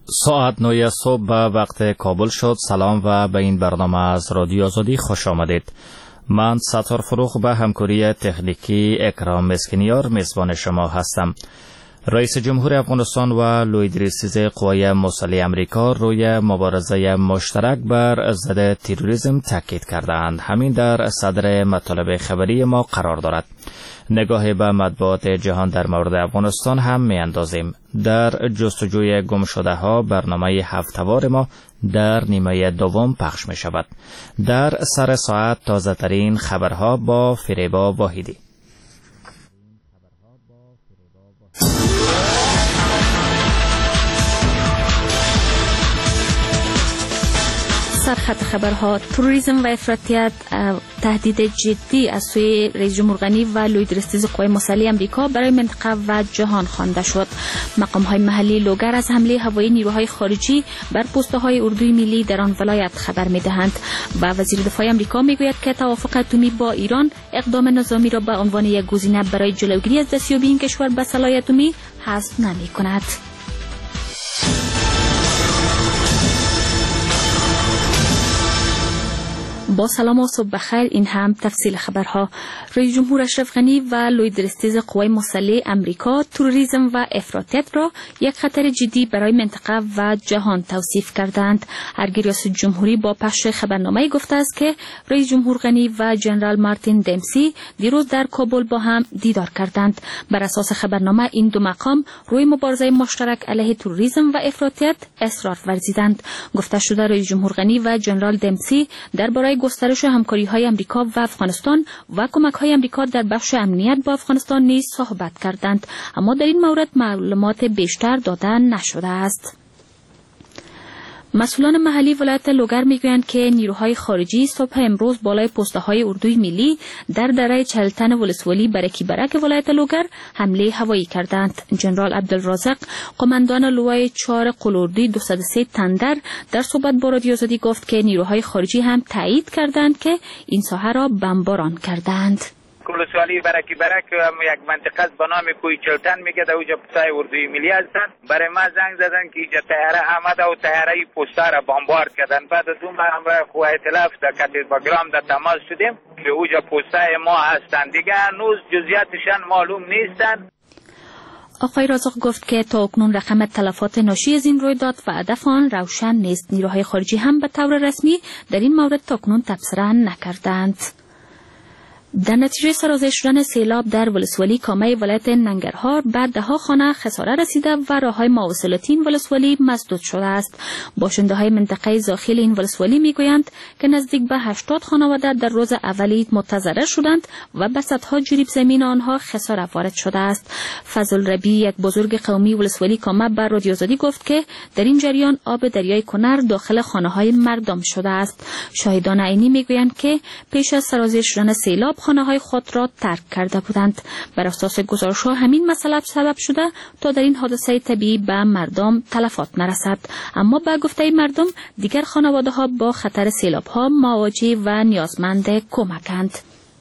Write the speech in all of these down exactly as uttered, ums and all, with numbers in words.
ساعت نه صبح به وقت کابل شد. سلام و به این برنامه از رادیو آزادی خوش آمدید. من ستار فروخ به همکاری تکنیکی اکرام مسکینیار میزبان شما هستم. رئیس جمهور افغانستان و لوید ریسیز قوای مسلح امریکا روی مبارزه مشترک بر ضد تروریسم تاکید کردند. همین در صدر مطالب خبری ما قرار دارد. نگاهی به مطبوعات جهان در مورد افغانستان هم می اندازیم. در جستجوی گم شده ها برنامه هفته‌وار ما در نیمه دوم پخش می شود. در سر ساعت تازه ترین خبرها با فریبا واحدی. سرخط خبرها: تروریسم و افراطیت تهدید جدی از سوی رئیس جمهور غنی و لوید ریسیز قوای مسلح امریکا برای منطقه و جهان خوانده شد. مقام‌های محلی لوگر از حمله هوایی نیروهای خارجی بر پست‌های اردوی ملی در آن ولایت خبر می‌دهند و وزیر دفاع امریکا می‌گوید که توافق اتمی با ایران اقدام نظامی را به عنوان یک گزینه برای جلوگیری از دستیابی این کشور به سلاح اتمی حذف نمی‌کند. با سلام و صبح بخیر. این هم تفصیل خبرها. رئیس جمهور اشرف غنی و لوید ریسیز قوای مسلح امریکا تروریسم و افراطیت را یک خطر جدی برای منطقه و جهان توصیف کردند. ارگی ریاست جمهوری با پخش خبرنامه گفته است که رئیس جمهور غنی و جنرال مارتین دمسی دیروز در کابل با هم دیدار کردند. بر اساس خبرنامه این دو مقام روی مبارزه مشترک علیه تروریسم و افراطیت اصرار ورزیدند. گفته شده رئیس جمهور غنی و جنرال دمسی درباره گسترش همکاری‌های امریکا و افغانستان و کمک‌های امریکا در بخش امنیت با افغانستان نیز صحبت کردند، اما در این مورد معلومات بیشتر داده نشده است. مسئولان محلی ولایت لوگر میگویند که نیروهای خارجی صبح امروز بالای پست‌های اردوی ملی در دره چهلتن ولسوالی برکی برک ولایت لوگر حمله هوایی کردند. جنرال عبدالرازق قماندان لوای چهار قلاردی دویست و سه تندر در صحبت با رادیو آزادی گفت که نیروهای خارجی هم تایید کردند که این ساحه را بمباران کردند. ولسوالی برکی برک یک منطقه به نام کوی چلتن میگه در اونجا پستای اردوی ملی هستن. برای ما زنگ زدن که اینجا طیاره آمده و طیاره پستا را بمبار کردن. بعد از اون همراه قوه ائتلاف در کاتیباگرام در تماس شدیم که اونجا پستای ما هستن. دیگه هنوز جزئیاتشان معلوم نیستن. آقای رازق گفت که تا اکنون رقم تلفات ناشی از این رویداد و هدف آن روشن نیست. نیروهای خارجی هم به طور رسمی در این مورد تا اکنون تبصره نکردند. در نتیجه سرازیر شدن سیلاب در ولسوالی کامه ولایت ننگرهار بر ده ها خانه خساره رسیده و راههای مواصلاتی این ولسوالی مسدود شده است. باشنده های منطقه داخل این ولسوالی میگویند که نزدیک به هشتاد خانواده در روز اولی متضرر شدند و به صدها جریب زمین آنها خساره وارد شده است. فضل ربی، یک بزرگ قومی ولسوالی کامه، بر رادیو آزادی گفت که در این جریان آب دریای کنر داخل خانه های مردم شده است. شاهدان عینی میگویند که پیش از سرازیر شدن سیلاب خانه‌های خود را ترک کرده بودند. بر اساس گزارش‌ها همین مسئله سبب شده تا در این حادثه طبیعی به مردم تلفات نرسد، اما به گفته مردم دیگر خانواده‌ها با خطر سیلاب‌ها مواجه و نیازمند کمکند.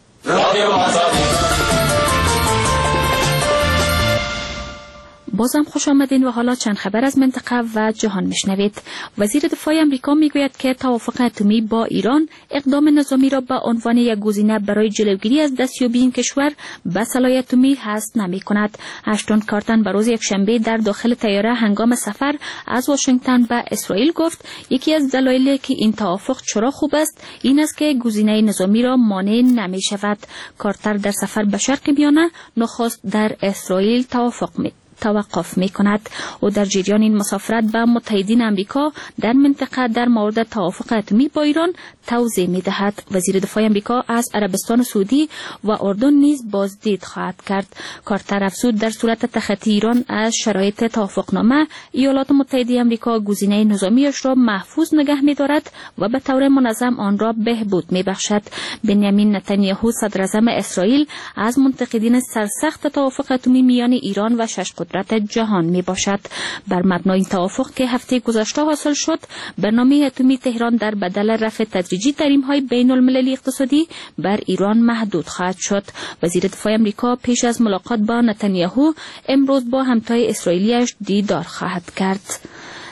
بازم خوش آمدین و حالا چند خبر از منطقه و جهان میشنوید. وزیر دفاع امریکا میگوید که توافق اتمی با ایران اقدام نظامی را به عنوان یک گزینه برای جلوگیری از دستیابی این کشور به سلاح اتمی حذف نمی‌کند. اشتون کارتن به روز یکشنبه در داخل طیاره هنگام سفر از واشنگتن به اسرائیل گفت یکی از دلایلی که این توافق چرا خوب است این است که گزینه نظامی را مانع نمی‌شود. کارتر در سفر به شرق میانه نخست در اسرائیل توافق می توقف می کند و در جریان این مسافرت به متحدین امریکا در منطقه در مورد توافق اتمی با ایران توضیح می دهد. وزیر دفاع امریکا از عربستان سعودی و اردن نیز بازدید خواهد کرد. کارتر افزود در صورت تخطی ایران از شرایط توافقنامه، ایالات متحده امریکا گزینه نظامیش را محفوظ نگه می دارد و به طور منظم آن را بهبود می بخشد. بنیامین نتانیاهو صدر اعظم اسرائیل از منتقدین سرسخت توافق اتمی میان ایران و شش قدرت جهان می باشد. بر مبنای این توافق که هفته گذشته حاصل شد، برنامه اتمی تهران در بدل رفع تدریجی تحریم‌های بین المللی اقتصادی بر ایران محدود خواهد شد. وزیر دفاع امریکا پیش از ملاقات با نتانیاهو امروز با همتای اسرائیلیش دیدار خواهد کرد.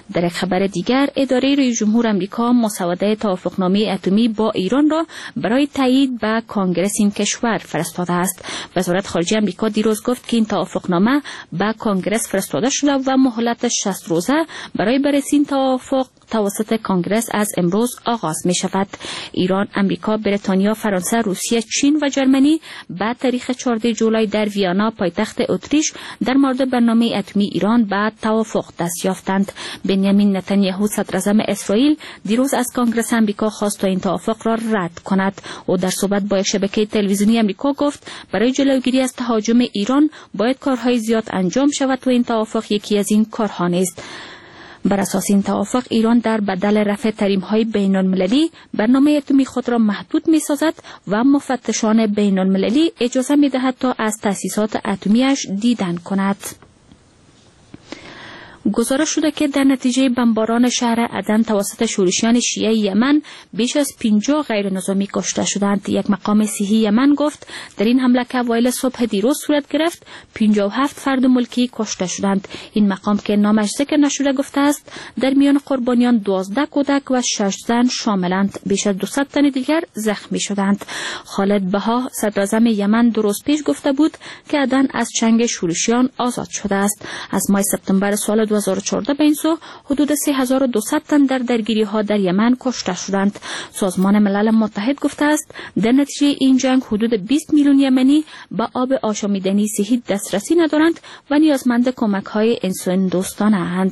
در یک خبر دیگر، اداره رئیس جمهور آمریکا مسوده توافقنامه اتمی با ایران را برای تایید به کنگره این کشور فرستاده است. وزارت خارجه آمریکا دیروز گفت که این توافقنامه به کنگره فرستاده شده و مهلت شصت روزه برای بررسی این توافق توسط کنگره از امروز آغاز می شود. ایران، آمریکا، بریتانیا، فرانسه، روسیه، چین و جرمنی بعد تاریخ چهاردهم جولای در ویانا پایتخت اتریش در مورد برنامه اتمی ایران به توافق دست یافتند. بنیامین نتانیاهو صدر اعظم اسرائیل دیروز از کنگره آمریکا خواست تا این توافق را رد کند. او در صحبت با شبکه تلویزیونی آمریکا گفت برای جلوگیری از تهاجم ایران باید کارهای زیاد انجام شود و این توافق یکی از این کارها نیست. بر اساس این توافق ایران در بدل رفع تحریم‌های بین‌المللی برنامه اتمی خود را محدود می‌سازد و مفتشان بین‌المللی اجازه می‌دهد تا از تأسیسات اتمی‌اش دیدن کند. گزارش شده که در نتیجه بمباران شهر عدن توسط شورشیان شیعه یمن بیش از پنجاه غیر نظامی کشته شدند. یک مقام صحی یمن گفت در این حمله که اوایل صبح دیروز صورت گرفت پنجاه و هفت فرد ملکی کشته شدند. این مقام که نامش ذکر نشده گفته است در میان قربانیان دوازده کودک و شش زن شاملند. بیش از دویست تن دیگر زخمی شدند. خالد بها صدر اعظم یمن دو روز پیش گفته بود که عدن از چنگ شورشیان آزاد شده است. از ماه سپتامبر سال دو هزار و چهارده به این سو حدود سه هزار و دویست تن در درگیری ها در یمن کشته شدند. سازمان ملل متحد گفته است در نتیجه این جنگ حدود بیست میلیون یمنی به آب آشامیدنی صحی دسترسی ندارند و نیازمند کمک های انسان دوستانه اند.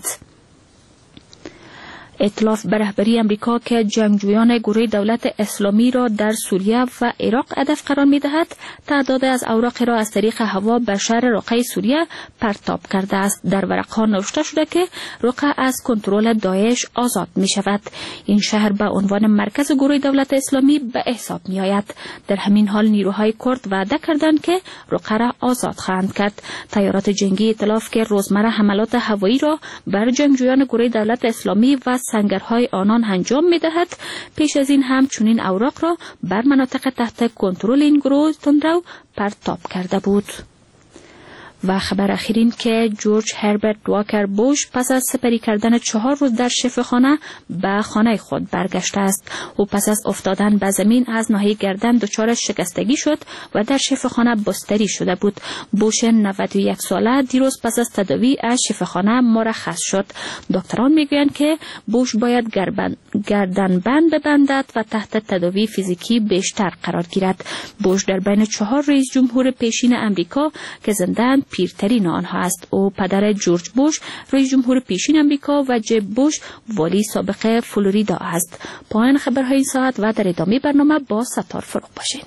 ائتلاف به رهبری امریکا که جنگجویان گروه دولت اسلامی را در سوریه و عراق هدف قرار می‌دهد، تعداد از اوراق را از طریق هوا بر شهر رقه سوریه پرتاب کرده است. در ورق‌ها نوشته شده که رقه از کنترل داعش آزاد می‌شود. این شهر به عنوان مرکز گروه دولت اسلامی به حساب می‌آید. در همین حال نیروهای کرد وعده کردند که رقه را آزاد خواهند کرد. تیارات جنگی ائتلاف که روزمره حملات هوایی را بر جنگجویان گروه دولت اسلامی و سنگرهای آنان انجام می‌دهد، پیش از این هم چنین اوراق را بر مناطق تحت کنترل این گروه تندرو پرتاب کرده بود. و خبر اخیرین که جورج هربرت واکر بوش پس از سپری کردن چهار روز در شفاخانه به خانه خود برگشته است. او پس از افتادن به زمین از ناحیه گردن دچار شکستگی شد و در شفاخانه بستری شده بود. بوش نود و یک ساله دیروز پس از تداوی از شفاخانه مرخص شد. دکتران میگویند که بوش باید گردن بند ببندد و تحت تداوی فیزیکی بیشتر قرار گیرد. بوش در بین چهار رئیس جمهور پیشین امریکا که زنده‌اند پیرترین آنها است. او پدر جورج بوش رئیس جمهور پیشین امریکا و جب بوش والی سابق فلوریدا است. پایان خبرهای این ساعت و در ادامه برنامه با ستار فروغ باشین.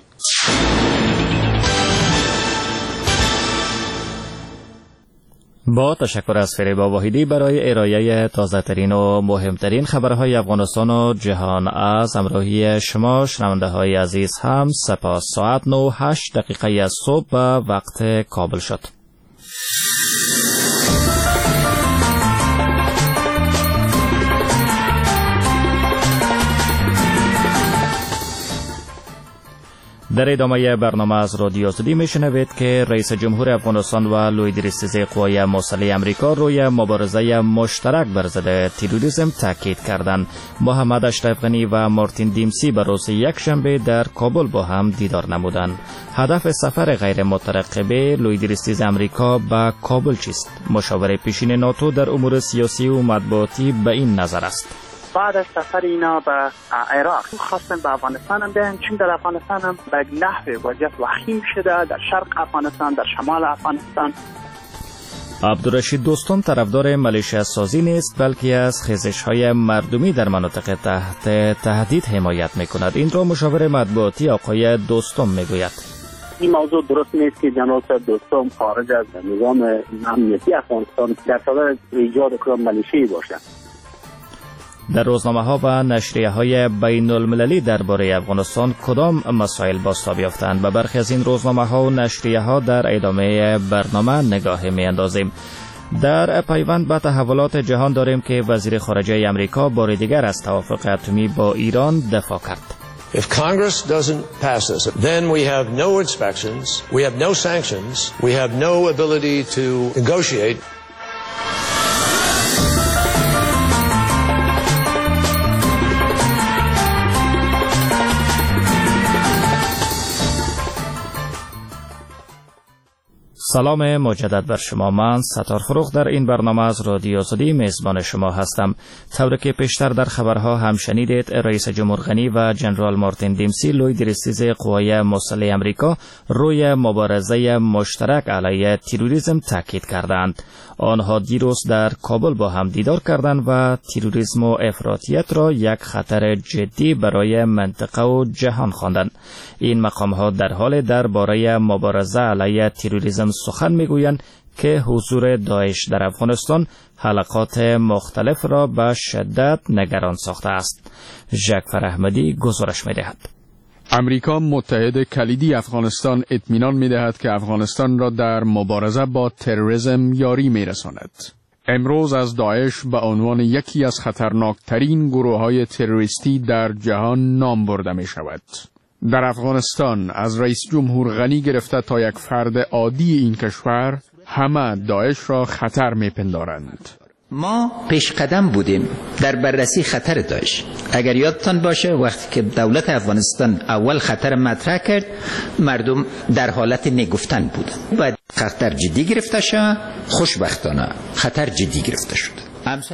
با تشکر از فریبا واحدی برای ارائه تازه ترین و مهمترین خبرهای افغانستان و جهان. از همراهی شما شنونده های عزیز هم سپاس. ساعت نه و هشت دقیقه از صبح به وقت کابل شد. در ادامه برنامه از رادیو آزادی میشنوید که رئیس جمهور افغانستان و لوی درستیزه قوای مسلح امریکا روی مبارزه مشترک بر ضد تروریسم تاکید کردند. محمد اشرف غنی و مارتین دیمسی به روز یکشنبه در کابل با هم دیدار نمودند. هدف سفر غیر مترقبه لوی درستیز امریکا به کابل چیست؟ مشاور پیشین ناتو در امور سیاسی و مطبوعاتی به این نظر است. بعد از سفر اینا به عراق خواستن به افغانستان هم بیان، چون در افغانستان هم به نحو وضعیت وخیم شده، در شرق افغانستان، در شمال افغانستان. عبدالرشید دوستم طرفدار ملیشه سازی نیست، بلکه از خیزش‌های مردمی در مناطق تحت تهدید حمایت می‌کند. این را مشاور مطبوعاتی آقای دوستم میگوید. این موضوع درست نیست که جناب دوستم خارج از نظام امنیتی افغانستان در صدد ایجاد کدام ملیشه‌ای باشند. در روزنامه ها و نشریه های بین المللی درباره افغانستان کدام مسائل بازتاب یافتند؟ به برخی از این روزنامه ها و نشریه ها در ادامه برنامه نگاه می اندازیم. در پیوند به تحولات جهان داریم که وزیر خارجه امریکا بار دیگر از توافق اتمی با ایران دفاع کرد. If Congress doesn't pass this, then we have no inspections, we have no sanctions, we have no ability to negotiate. سلام مجدد بر شما. من ستار فروخ در این برنامه از رادیو آزادی میزبان شما هستم. طوری که پیشتر در خبرها هم شنیدید، رئیس جمهور غنی و جنرال مارتین دیمسی لوی درستیز قوای مسلح امریکا روی مبارزه مشترک علیه تروریسم تاکید کردند. آنها دیروز در کابل با هم دیدار کردند و تروریسم و افراطیت را یک خطر جدی برای منطقه و جهان خواندند. این مقام‌ها در حال درباره مبارزه علیه تروریسم سخن میگویند که حضور داعش در افغانستان حلقات مختلف را به شدت نگران ساخته است. ژاکفر احمدی گزارش می‌دهد. امریکا متحد کلیدی افغانستان اطمینان می‌دهد که افغانستان را در مبارزه با تروریسم یاری می‌رساند. امروز از داعش به عنوان یکی از خطرناکترین گروه‌های تروریستی در جهان نام برده می‌شود. در افغانستان از رئیس جمهور غنی گرفته تا یک فرد عادی این کشور همه داعش را خطر می‌پندارند. ما پیش قدم بودیم در بررسی خطر داعش. اگر یادتان باشه وقتی که دولت افغانستان اول خطر مطرح کرد، مردم در حالت نگفتن بودند. باید خطر جدی گرفته شد. خوشبختانه خطر جدی گرفته شد.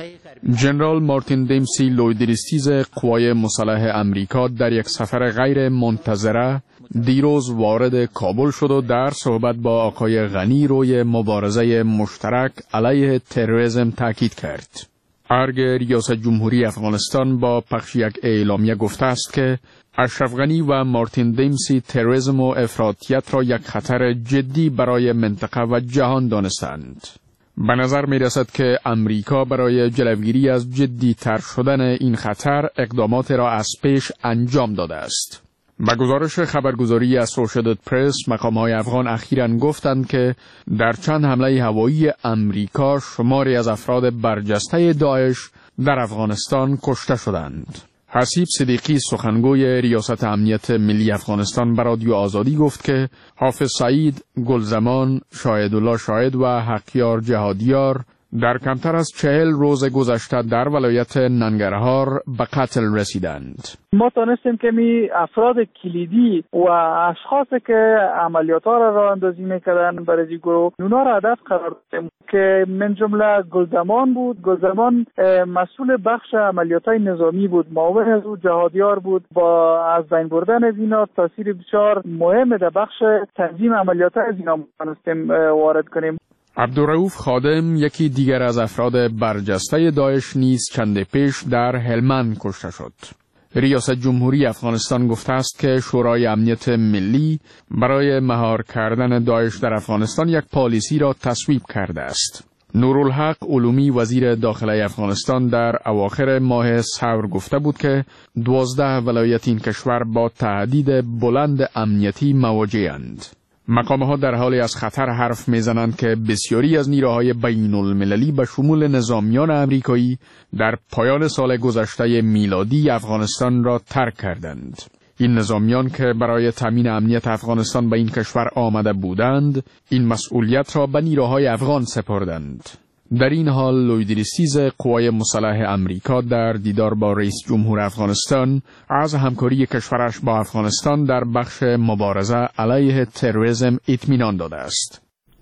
جنرال مارتین دیمسی لوی درستیز قوای مسلح امریکا در یک سفر غیر منتظره دیروز وارد کابل شد و در صحبت با آقای غنی روی مبارزه مشترک علیه تروریسم تاکید کرد. ارگ ریاست جمهوری افغانستان با پخش یک اعلامیه گفته است که اشرف غنی و مارتین دیمسی تروریسم و افراطیت را یک خطر جدی برای منطقه و جهان دانستند. به نظر می رسد که امریکا برای جلوگیری از جدی تر شدن این خطر اقدامات را از پیش انجام داده است. به گزارش خبرگزاری اسوشییتد پرس، مقام‌های افغان اخیراً گفتند که در چند حمله هوایی امریکا شماری از افراد برجسته داعش در افغانستان کشته شدند. حسیب صدیقی سخنگوی ریاست امنیت ملی افغانستان به رادیو آزادی گفت که حافظ سعید، گلزمان، شاهدالله شاهد و حقیار جهادیار در کمتر از چهل روز گذشته در ولایت ننگرهار به قتل رسیدند. ما تانستیم که می افراد کلیدی و اشخاصی که عملیات ها را راه اندازی میکردن برای گروه اونا را هدف قرار دادیم که من جمله گلزمان بود. گلزمان مسئول بخش عملیات های نظامی بود، معاون از او جهادیار بود. با از بین بردن از اینا تاثیر بسیار مهم در بخش تنظیم عملیات های از اینا تانستیم وارد کنیم. عبدالرؤوف خادم، یکی دیگر از افراد برجسته داعش، نیز چند پیش در هلمند کشته شد. ریاست جمهوری افغانستان گفته است که شورای امنیت ملی برای مهار کردن داعش در افغانستان یک پالیسی را تصویب کرده است. نورالحق علومی، وزیر داخلی افغانستان، در اواخر ماه ثور گفته بود که دوازده ولایت این کشور با تهدید بلند امنیتی مواجه‌اند. مقام‌ها در حالی از خطر حرف می‌زنند که بسیاری از نیروهای بین المللی به شمول نظامیان امریکایی در پایان سال گذشته میلادی افغانستان را ترک کردند. این نظامیان که برای تامین امنیت افغانستان به این کشور آمده بودند، این مسئولیت را به نیروهای افغان سپردند. در این حال لوی درستیز قوای مسلح امریکا در دیدار با رئیس جمهور افغانستان از همکاری کشورش با افغانستان در بخش مبارزه علیه تروریسم اطمینان داده است.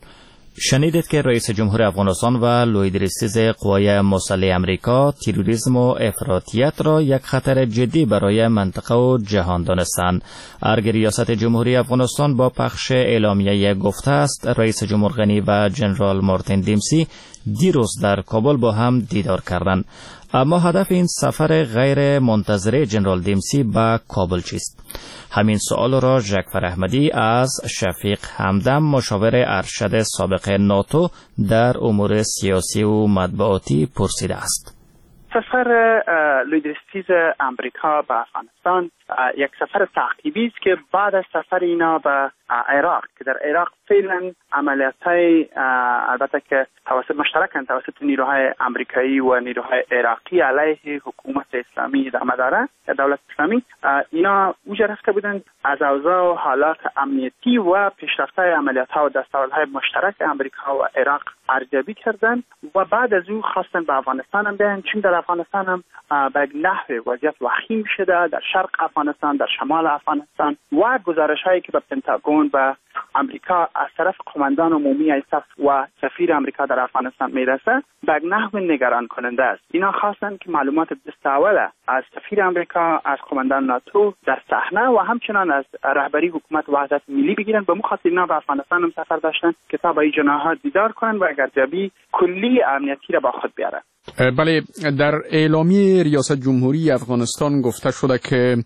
شنیدید که رئیس جمهور افغانستان و لوی درستیز قوای مسلح امریکا تروریسم و افراطیت را یک خطر جدی برای منطقه و جهان دانستند. ارگ ریاست جمهوری افغانستان با پخش اعلامیه گفته است رئیس جمهور غنی و جنرال مارتین دیمسی دیروز در کابل با هم دیدار کردند. اما هدف این سفر غیر منتظره جنرال دیمسی به کابل چیست؟ همین سوال را ژاکفر احمدی از شفیق همدم، مشاور ارشد سابق ناتو در امور سیاسی و مطبوعاتی، پرسیده است. سفر لوی درستیز امریکا به افغانستان یک سفر تعقیبی است که بعد از سفر اینا به عراق که در عراق فعلا عملیات‌های البته که توسط مشترکاً توسط نیروهای امریکایی و نیروهای عراقی علیه حکومت اسلامی ادامه داره، دولت اسلامی، اینا اوجا رفته بودند از اوضاع و حالات امنیتی و پیشرفت عملیات‌ها و دستاوردهای مشترک امریکا و عراق ارزیابی کردند و بعد از او خواستن به افغانستان هم بیان، چون در افغانستان هم به نحو وضعیت وخیم شده، در شرق افغانستان، در شمال افغانستان و گزارش‌هایی که به پنتاگون تلفن به امریکا از طرف قماندان عمومی ایساف و سفیر امریکا در افغانستان میرسه به نحو نگران کننده است. اینا خواستن که معلومات دستاوله از سفیر امریکا، از قماندان ناتو در صحنه و همچنان از رهبری حکومت وحدت ملی بگیرن. به مخاطر اینا به افغانستان هم سفر داشتن که تا به این جناحات دیدار کنن و ارزیابی کلی امنیتی را با خود بیارن. بله، در اعلامیه ریاست جمهوری افغانستان گفته شده که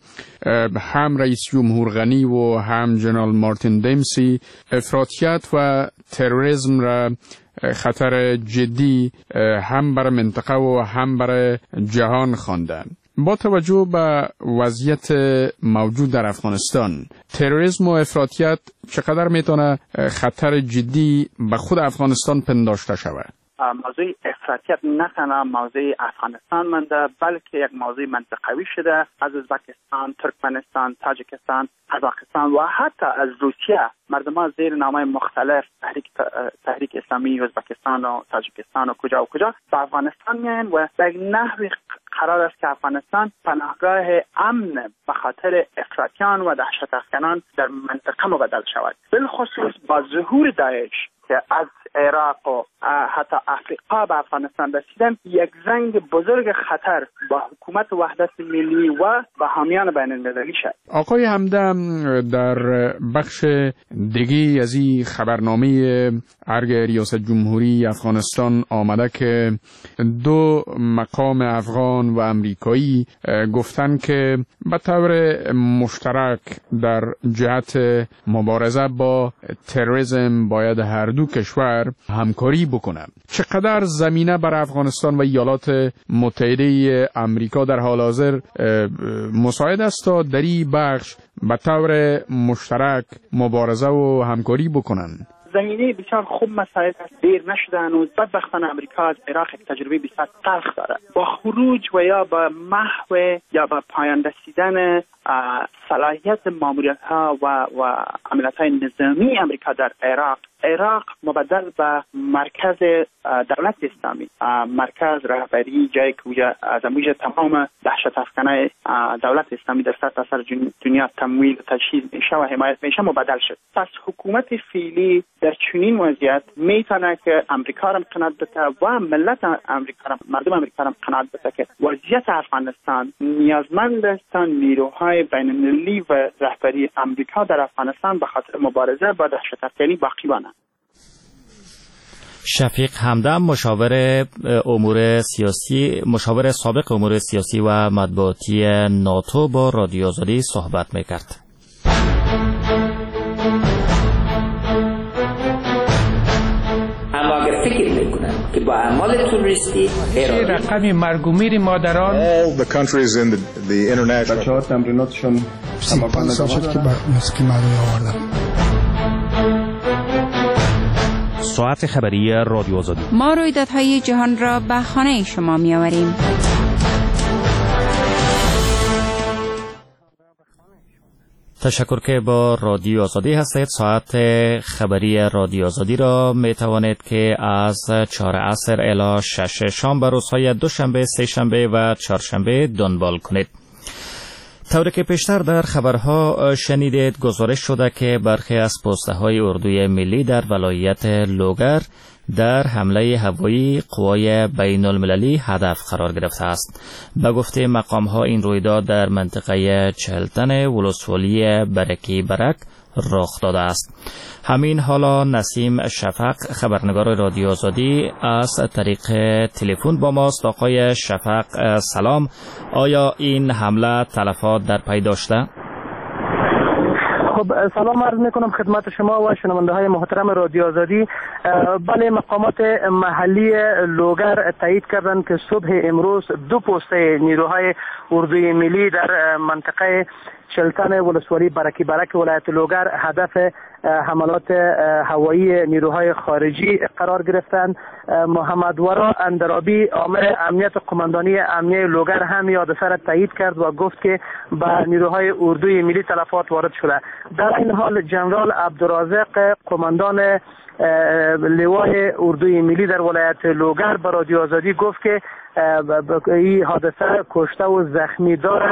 هم رئیس جمهور غنی و هم جنرال مارتین دیمسی افراطیت و تروریسم را خطر جدی هم بر منطقه و هم بر جهان خواندند. با توجه به وضعیت موجود در افغانستان، تروریسم و افراطیت چقدر میتونه خطر جدی به خود افغانستان پنداشته شود؟ موضوع افراطیت نه تنها موضوع افغانستان مانده، بلکه یک موضوع منطقوی شده. از ازبکستان، ترکمنستان، تاجیکستان، قزاقستان و حتی از روسیه مردمان زیر نامهای مختلف تحریک تحریک اسلامی ازبکستان و تاجیکستان و کجا و کجا به افغانستان میاین و به نحوی قرار است که افغانستان پناهگاه امن به خاطر افراطیان و دهشت افکنان در منطقه مبدل شود. بالخصوص با ظهور داعش که از عراق و حتی افریقا به افغانستان رسیدن، یک زنگ بزرگ خطر با حکومت وحدت ملی و با حامیان بین المللی شد. آقای همدم در بخش دیگه از این خبرنامه ارگ ریاست جمهوری افغانستان آمده که دو مقام افغان و امریکایی گفتن که به طور مشترک در جهت مبارزه با تروریسم باید هر دو کشور همکاری بکنه. چقدر زمینه بر افغانستان و ایالات متحده امریکا در حال حاضر مساعد است تا در این بخش به طور مشترک مبارزه و همکاری بکنن؟ زمینه بسیار خوب مساعد است. دیر نشده هنوز. بدبختانه امریکا از عراق یک تجربه بسیار تلخ داره. با خروج و یا با محو یا با پایان رسیدن صلاحیت ماموریت ها و و عملیات های نظامی امریکا در عراق، عراق مبدل به مرکز دولت اسلامی، مرکز رهبری، جایی که از امویج تمام دهشت افکنای دولت اسلامی در سطح سر دنیا تمویل و تجهیز میشه و حمایت میشه مبدل شد. پس حکومت فعلی در چنین وضعیت میتونه که امریکا را قناعت بده و ملت امریکا را، مردم امریکا را قناعت بده که وضعیت افغانستان نیازمند است نیروهای بین المللی و رهبری امریکا در افغانستان به خاطر مبارزه با دهشت افکنی باقی مانند. شفیق همدم، مشاور امور سیاسی، مشاور سابق امور سیاسی و مطبوعاتی ناتو با رادیو آزادی صحبت میکرد. اما اگر فکر میکنن که با اعمال تروریستی رقم مرگ و میر مادران all the countries in the, the international بچه‌ها تمریناتشون پنج سال شد که موسیقی مردمی آوردم. ساعت خبری رادیو آزادی. ما رویدادهای جهان را به خانه شما می آوریم. تشکر که با رادیو آزادی هستید. ساعت خبری رادیو آزادی را می توانید که از چهار عصر الی شش شام به روزهای دوشنبه، سه شنبه و چهارشنبه دنبال کنید. طوری که پیشتر در خبرها شنیدید، گزارش شده که برخی از پست‌های اردوی ملی در ولایت لوگر در حمله هوایی قوای بین المللی هدف قرار گرفته است. به گفته مقام‌ها این رویداد در منطقه چهلتن ولسوالی برکی برک رخ داده است. همین حالا نسیم شفق، خبرنگار رادیو آزادی، از طریق تلفن با ماست. آقای شفق سلام، آیا این حمله تلفات در پی داشته؟ خب سلام عرض میکنم خدمت شما و شنونده های محترم رادیو آزادی. بله، مقامات محلی لوگر تایید کردند که صبح امروز دو پست نیروهای اردوی ملی در منطقه چلتن ولسوالی برکی برک ولایت لوگر هدف حملات هوایی نیروهای خارجی قرار گرفتند. محمد ورا اندرابی، عامل امنیت قماندانی امنیه لوگر هم حادثه را تایید کرد و گفت که به نیروهای اردوی ملی تلفات وارد شده. در این حال جنرال عبدالرازق، قماندان لوای اردوی ملی در ولایت لوگر، به رادیو آزادی گفت که این حادثه کشته و زخمی داره.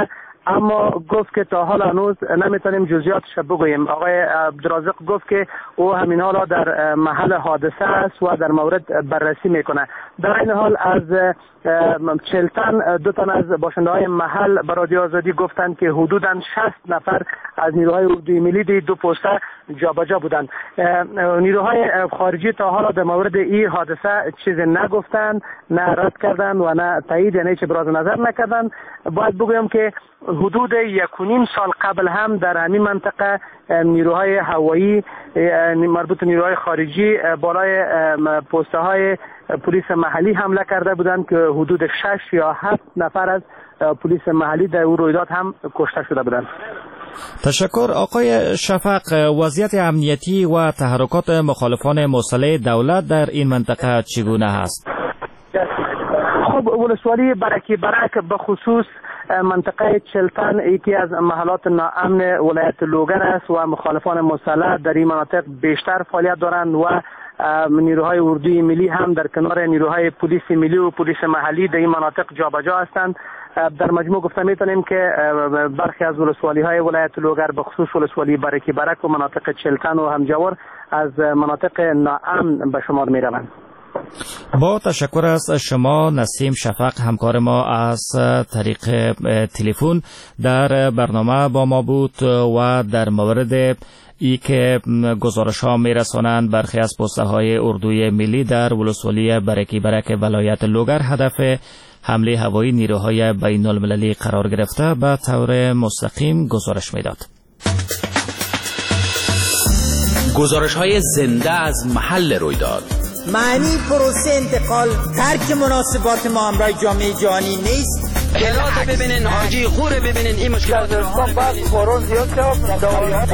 اما گفت که تا حال هنوز نمیتونیم جزئیاتش بگوییم. آقای عبدالرازق گفت که او همین حالا در محل حادثه است و در مورد بررسی میکنه. در این حال از چهل تن دو تن از باشنده های محل به رادیو آزادی گفتند که حدوداً شصت نفر از نیروهای اردوی ملی دو پوسته جابجا بودند. نیروهای خارجی تا حالا در مورد این حادثه چیزی نگفتند، نه رد کردند و نه تایید یعنی هیچ ابراز نظر نکردند. باید بگویم که حدود یک و نیم سال قبل هم در همین منطقه نیروهای هوایی مربوط نیروهای خارجی بالای پوسته های پلیس محلی حمله کرده بودند که حدود شش یا هفت نفر از پلیس محلی در اون رویداد هم کشته شده بودند. تشکر. آقای شفق، وضعیت امنیتی و تحرکات مخالفان مسلح دولت در این منطقه چگونه هست؟ خب ولسوالی برکی برک به خصوص منطقه چلتن یکی از محلات ناامن ولایت لوگر است و مخالفان مسلح در این مناطق بیشتر فعالیت دارند و نیروهای اردوی ملی هم در کنار نیروهای پلیس ملی و پلیس محلی در این مناطق جابجا هستند. در مجموع گفته میتونیم که برخی از ولسوالی های ولایت لوگر به خصوص ولسوالی برکی برک و مناطق چلتن و همجوار از مناطق ناامن به شمار می روند. با تشکر از شما نسیم شفق، همکار ما از طریق تلفن در برنامه با ما بود و در مورد ای که گزارش ها می رسانند برخی از پوسته های اردوی ملی در ولسوالی برکی برک ولایت لوگر هدف حمله هوایی نیروهای بین المللی قرار گرفته به طور مستقیم گزارش می داد. گزارش های زنده از محل رویداد. معنی پروسه انتقال ترک مناسبات ما همراه جامعه جهانی نیست. گلات ببینین، حاجی خوره ببینین، این مشکلات دستان بعد بارون زیاد شد دواریان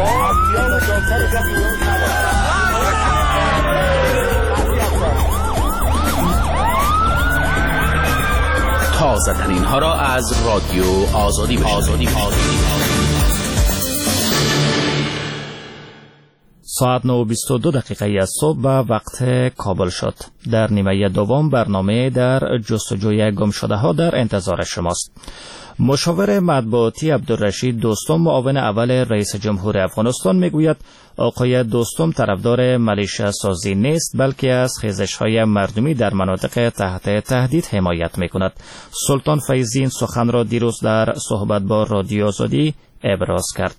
تازه ترین ها را از رادیو آزادی آزادی ساعت نه و بیست و دو دقیقه از صبح به وقت کابل شد. در نیمه دوم برنامه در جستجوی گم شده ها در انتظار شماست. مشاور مطبوعاتی عبدالرشید دوستم معاون اول رئیس جمهور افغانستان میگوید آقای دوستم طرفدار ملیشه سازی نیست، بلکه از خیزش های مردمی در مناطق تحت تهدید حمایت میکند. سلطان فیضی این سخن را دیروز در صحبت با رادیو آزادی ابراز کرد.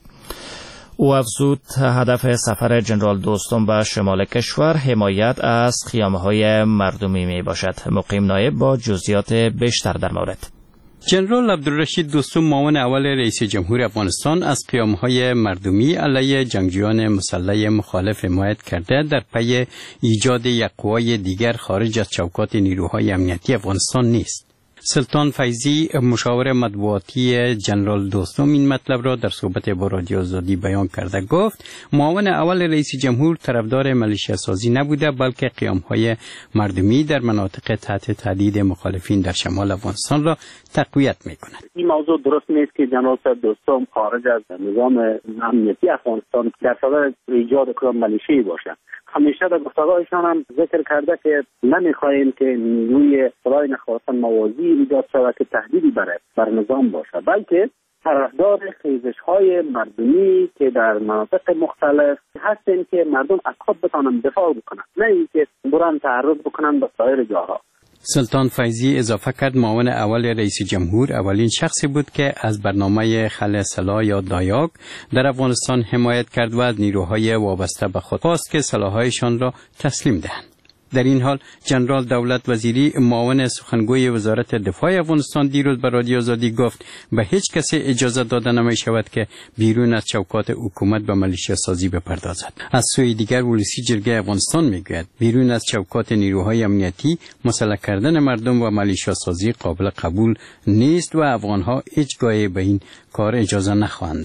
او افزود هدف سفر جنرال دوستم به شمال کشور حمایت از خیامه‌های مردمی می باشد. مقیم نایب با جزئیات بیشتر در مورد. جنرال عبدالرشید دوستم معاون اول رئیس جمهور افغانستان از قیام‌های مردمی علیه جنگجویان مسلح مخالف حمایت کرده در پی ایجاد یک قوای دیگر خارج از چوکات نیروهای امنیتی افغانستان نیست. سلطان فیضی مشاور مطبوعاتی جنرال دوستم این مطلب را در صحبت با رادیو آزادی بیان کرده. گفت معاون اول رئیس جمهور طرفدار ملیشه سازی نبوده، بلکه قیام‌های مردمی در مناطق تحت تهدید مخالفین در شمال افغانستان را تقویت می‌کند. این موضوع درست نیست که جنرال دوستم خارج از نظام امنیتی افغانستان در صدد ایجاد کدام ملیشه‌ای باشند. همیشه در گفتگوهایشان هم ذکر کرده که نمیخواهیم که نیروی سرای نخواستن موازی ایجاد شود که تهدیدی بر بر نظام باشد، بلکه طرفدار خیزش‌های مردمی که در مناطق مختلف هستند که مردم از خود بتوانند دفاع بکنند، نه اینکه برن تعرض بکنند به سایر جاها. سلطان فیضی اضافه کرد معاون اول رئیس جمهور اولین شخصی بود که از برنامه خلع سلاح یا دایاک در افغانستان حمایت کرد و از نیروهای وابسته به خود خواست که سلاح‌هایشان را تسلیم دهند. در این حال جنرال دولت وزیری معاون سخنگوی وزارت دفاع افغانستان دیروز به رادیو آزادی گفت به هیچ کسی اجازه داده نمی شود که بیرون از چوکات حکومت به ملیشه سازی بپردازد. از سوی دیگر ولسی جرگه افغانستان میگوید بیرون از چوکات نیروهای امنیتی مسلح کردن مردم و ملیشه سازی قابل قبول نیست و افغانها هیچگاه به این کار اجازه نخواهند داد.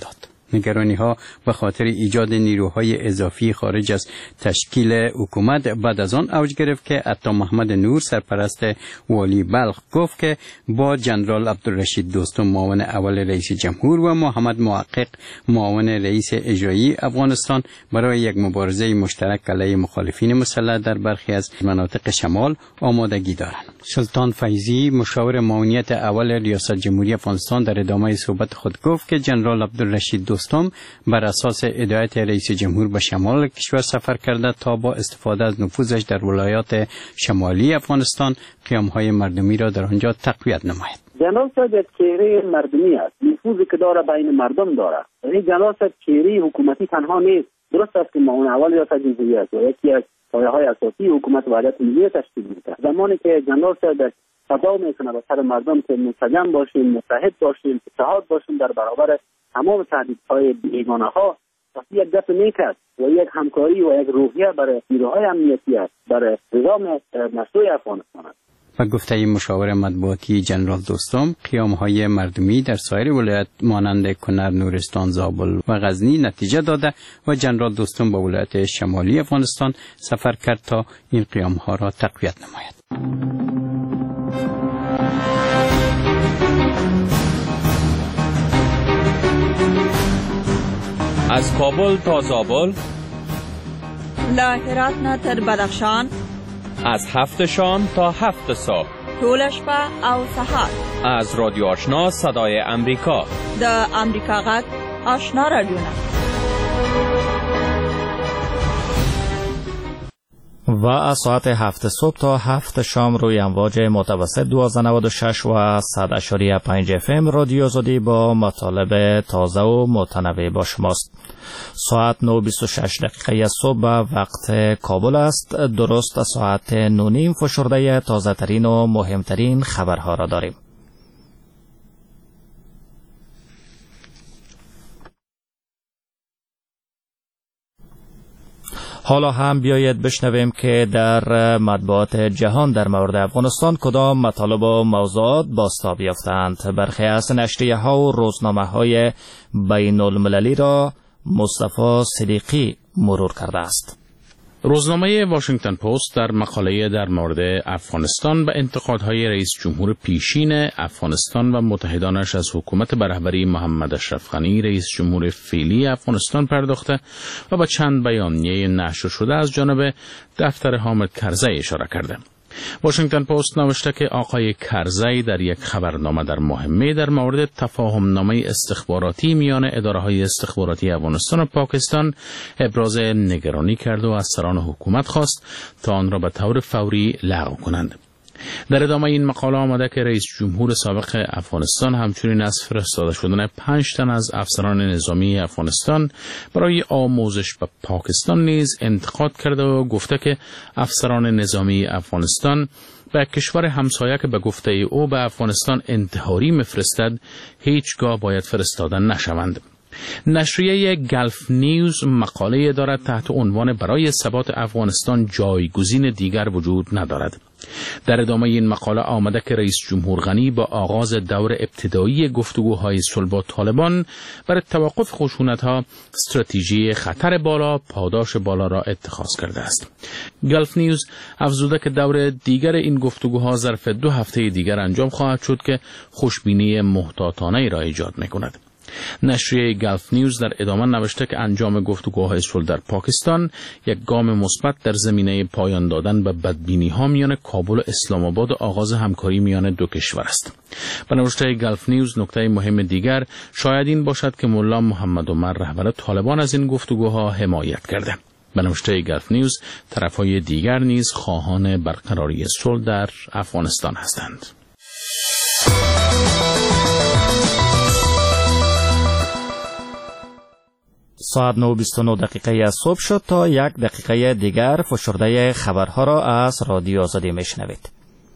نگرانی ها به خاطر ایجاد نیروهای اضافی خارج از تشکیل حکومت بعد از آن اوج گرفت که عطا محمد نور سرپرست والی بلخ گفت که با جنرال عبدالرشید دوستم معاون اول رئیس جمهور و محمد محقق معاون رئیس اجرایی افغانستان برای یک مبارزه مشترک علیه مخالفین مسلح در برخی از مناطق شمال آمادگی دارند. سلطان فیضی مشاور معاونیت اول ریاست جمهوری افغانستان در ادامه صحبت خود گفت که جنرال عبدالرشید دوستم بر اساس هدایت رئیس جمهور به شمال کشور سفر کرده تا با استفاده از نفوذش در ولایات شمالی افغانستان قیام‌های مردمی را در آنجا تقویت نماید. جنرال صاحب یک چهره مردمی است، نفوذی که داره بین مردم داره. یعنی جنرال صاحب چهره حکومتی تنها نیست. درست است که معاون اول ریاست جمهوری است و یکی از پایه‌های اساسی حکومت وحدت ملی تشکیل میده. زمانی که جنرال صاحب صدا میکنه به سر مردم که منسجم باشیم، متحد باشیم، اتحاد باشیم در برابر تمام تهدیدهای بیگانه‌ها، وقتی یک دفعه میکرد و یک همکاری و یک روحیه برای نیروهای امنیتی است، برای نظام مشروع افغانستان است. و گفته مشاور مطبوعاتی جنرال دوستم قیام‌های مردمی در سایر ولایت مانند کنر، نورستان، زابل و غزنی نتیجه داده و جنرال دوستم به ولایت شمالی افغانستان سفر کرد تا این قیام‌ها را تقویت نماید. از کابل تا زابل، له هرات نه تر بدخشان، از هفت شام تا هفت صبح، ټول شپه او سهار، از رادیو آشنا صدای امریکا، د امریکا غږ آشنا رادیو نه. و از ساعت هفت صبح تا هفت شام روی امواج متوسط دوازده نود و شش و صد اشاری پنج اف ام رادیو آزادی با مطالب تازه و متنوع با شماست. ساعت نه و بیست و شش دقیقه صبح وقت کابل است. درست ساعت نه نیم فشرده تازه ترین و مهمترین خبرها را داریم. حالا هم بیایید بشنویم که در مطبوعات جهان در مورد افغانستان کدام مطالب و موضوعات بازتاب یافتند. برخی از نشریه ها و روزنامه های بین المللی را مصطفی صدیقی مرور کرده است. روزنامه واشنگتن پست در مقاله در مورد افغانستان به انتقادهای رئیس جمهور پیشین افغانستان و متحدانش از حکومت به رهبری محمد اشرف غنی رئیس جمهور فعلی افغانستان پرداخته و به چند بیانیه نشر شده از جانب دفتر حامد کرزی اشاره کرده. واشنگتن پست نوشته که آقای کرزی در یک خبرنامه در مهمه در مورد تفاهم نامه استخباراتی میان اداره‌های استخباراتی افغانستان و پاکستان ابراز نگرانی کرد و از سران حکومت خواست تا آن را به طور فوری لغو کنند. در ادامه این مقاله آمده که رئیس جمهور سابق افغانستان همچنین از فرستاده شدن پنج تن از افسران نظامی افغانستان برای آموزش به پاکستان نیز انتقاد کرده و گفته که افسران نظامی افغانستان به کشور همسایه که به گفته او به افغانستان انتحاری می‌فرستد هیچگاه باید فرستاده نشوند. نشریه گلف نیوز مقاله دارد تحت عنوان برای ثبات افغانستان جایگزین دیگر وجود ندارد. در ادامه این مقاله آمده که رئیس جمهور غنی با آغاز دور ابتدایی گفتگوهای صلح با طالبان برای توقف خشونت‌ها استراتژی خطر بالا پاداش بالا را اتخاذ کرده است. گلف نیوز افزوده که دور دیگر این گفتگوها ظرف دو هفته دیگر انجام خواهد شد که خوشبینی محتاطانه را ایجاد می‌کند. نشریه گلف نیوز در ادامه نوشته که انجام گفتگوهای صلح در پاکستان یک گام مثبت در زمینه پایان دادن به بدبینی‌ها میان کابل و اسلام آباد و آغاز همکاری میان دو کشور است. به نوشته گلف نیوز نکته مهم دیگر شاید این باشد که ملا محمد عمر رهبر طالبان از این گفتگوها حمایت کرده. به نوشته گلف نیوز طرفهای دیگر نیز خواهان برقراری صلح در افغانستان هستند. ساعت نه و بیست و نه دقیقه از صبح شد. تا یک دقیقه دیگر فشرده خبرها را از رادیو آزادی میشنوید.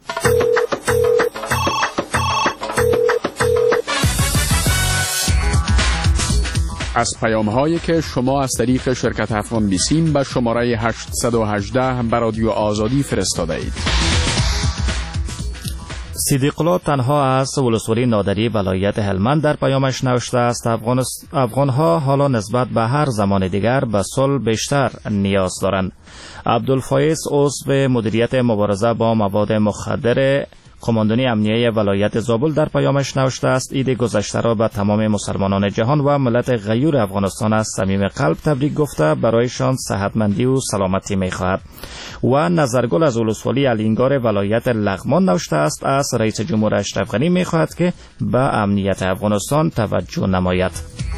از پیام هایی که شما از طریق شرکت افغان بیسیم به شماره هشت یک هشت به رادیو آزادی فرستاده اید. صدیق الله تنها از ولسوالی نادری ولایت هلمند در پیامش نوشته است افغانها حالا نسبت به هر زمان دیگر به صلح بیشتر نیاز دارند. عبدالفایز عضو مدیریت مبارزه با مواد مخدر قماندانی امنیه ولایت زابل در پیامش نوشته است عید گذشته را به تمام مسلمانان جهان و ملت غیور افغانستان از صمیم قلب تبریک گفته برایشان صحتمندی و سلامتی می‌خواهد. و نظرگل از ولسوالی الینگار ولایت لغمان نوشته است از رئیس جمهور اشرف غنی می‌خواهد که به امنیت افغانستان توجه نماید.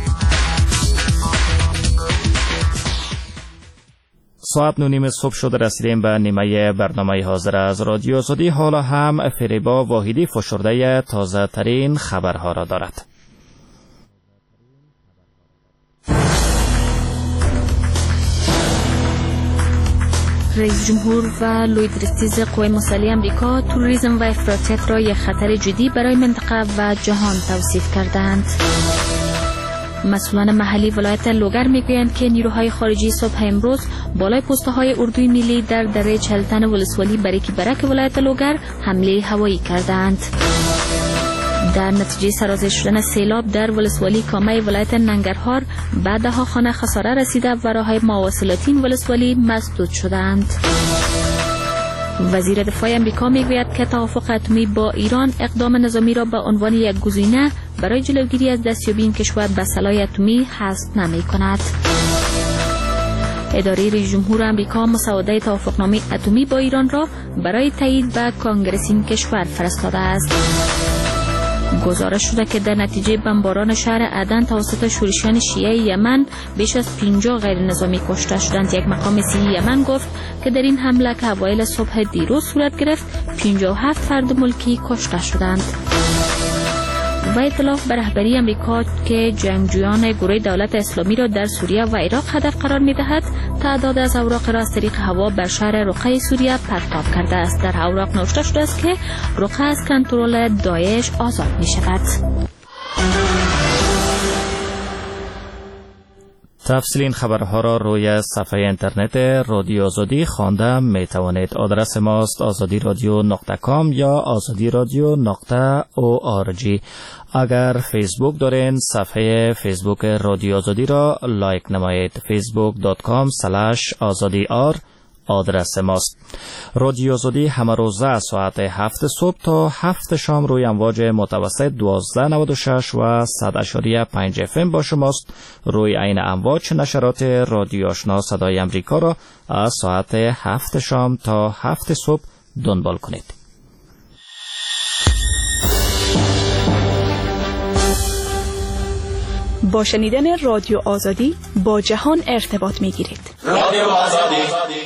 ساعت نو نیم صبح شد، رسیدیم به نیمه برنامه حاضر از رادیو آزادی. حالا هم فریبا واحدی فشرده تازه ترین خبرها را دارد. رئیس جمهور و لوید رستیز قوای مسلح آمریکا تروریسم و افراطیت را یک خطر جدی برای منطقه و جهان توصیف کردند. مسئولان محلی ولایت لوگر میگویند که نیروهای خارجی صبح امروز بالای پست‌های اردوی ملی در دره چلتن ولسوالی بریکی برک ولایت لوگر حمله هوایی کردند. در نتیجه سرازیر شدن سیلاب در ولسوالی کامه ولایت ننگرهار بعدها خانه خساره رسیده و راههای مواصلاتی ولسوالی مسدود شدند. وزیر دفاع آمریکا میگوید که توافق اتمی با ایران اقدام نظامی را به عنوان یک گزینه برای جلوگیری از دستیابی این کشور به سلاح اتمی حذف نمی‌کند. اداره رئیس جمهور آمریکا مسوده توافقنامه اتمی با ایران را برای تایید به کنگره این کشور فرستاده است. گزارش شده که در نتیجه بمباران شهر عدن توسط شورشیان شیعه یمن بیش از پنجاه غیر نظامی کشته شدند. یک مقام صحی یمن گفت که در این حمله که اوایل صبح دیروز صورت گرفت پنجاه و هفت فرد ملکی کشته شدند. و اطلاف بر رهبری آمریکا که جنگجویان گروه دولت اسلامی را در سوریه و عراق هدف قرار می‌دهد، تعداد از اوراق را از طریق هوا بر شهر رقه سوریه پرتاب کرده است. در اوراق نوشته شده است که رقه از کنترل داعش آزاد می‌شود. تفصیل این خبرها را روی صفحه اینترنت رادیو آزادی خوانده می توانید. آدرس ماست آزادی رادیو نقطه کام یا آزادی رادیو نقطه او آر جی. اگر فیسبوک دارین صفحه فیسبوک رادیو آزادی را لایک نمایید. فیسبوک دات کام اسلش آزادی آر آدرس ماست. رادیو آزادی همه روزه ساعت هفت صبح تا هفت شام روی امواج متوسط دوازده نود و شش و صد اشاری پنج اف ام با شماست. روی این امواج نشرات رادیو آشنا صدای امریکا را از ساعت هفت شام تا هفت صبح دنبال کنید. با شنیدن رادیو آزادی با جهان ارتباط می گیرید. رادیو آزادی.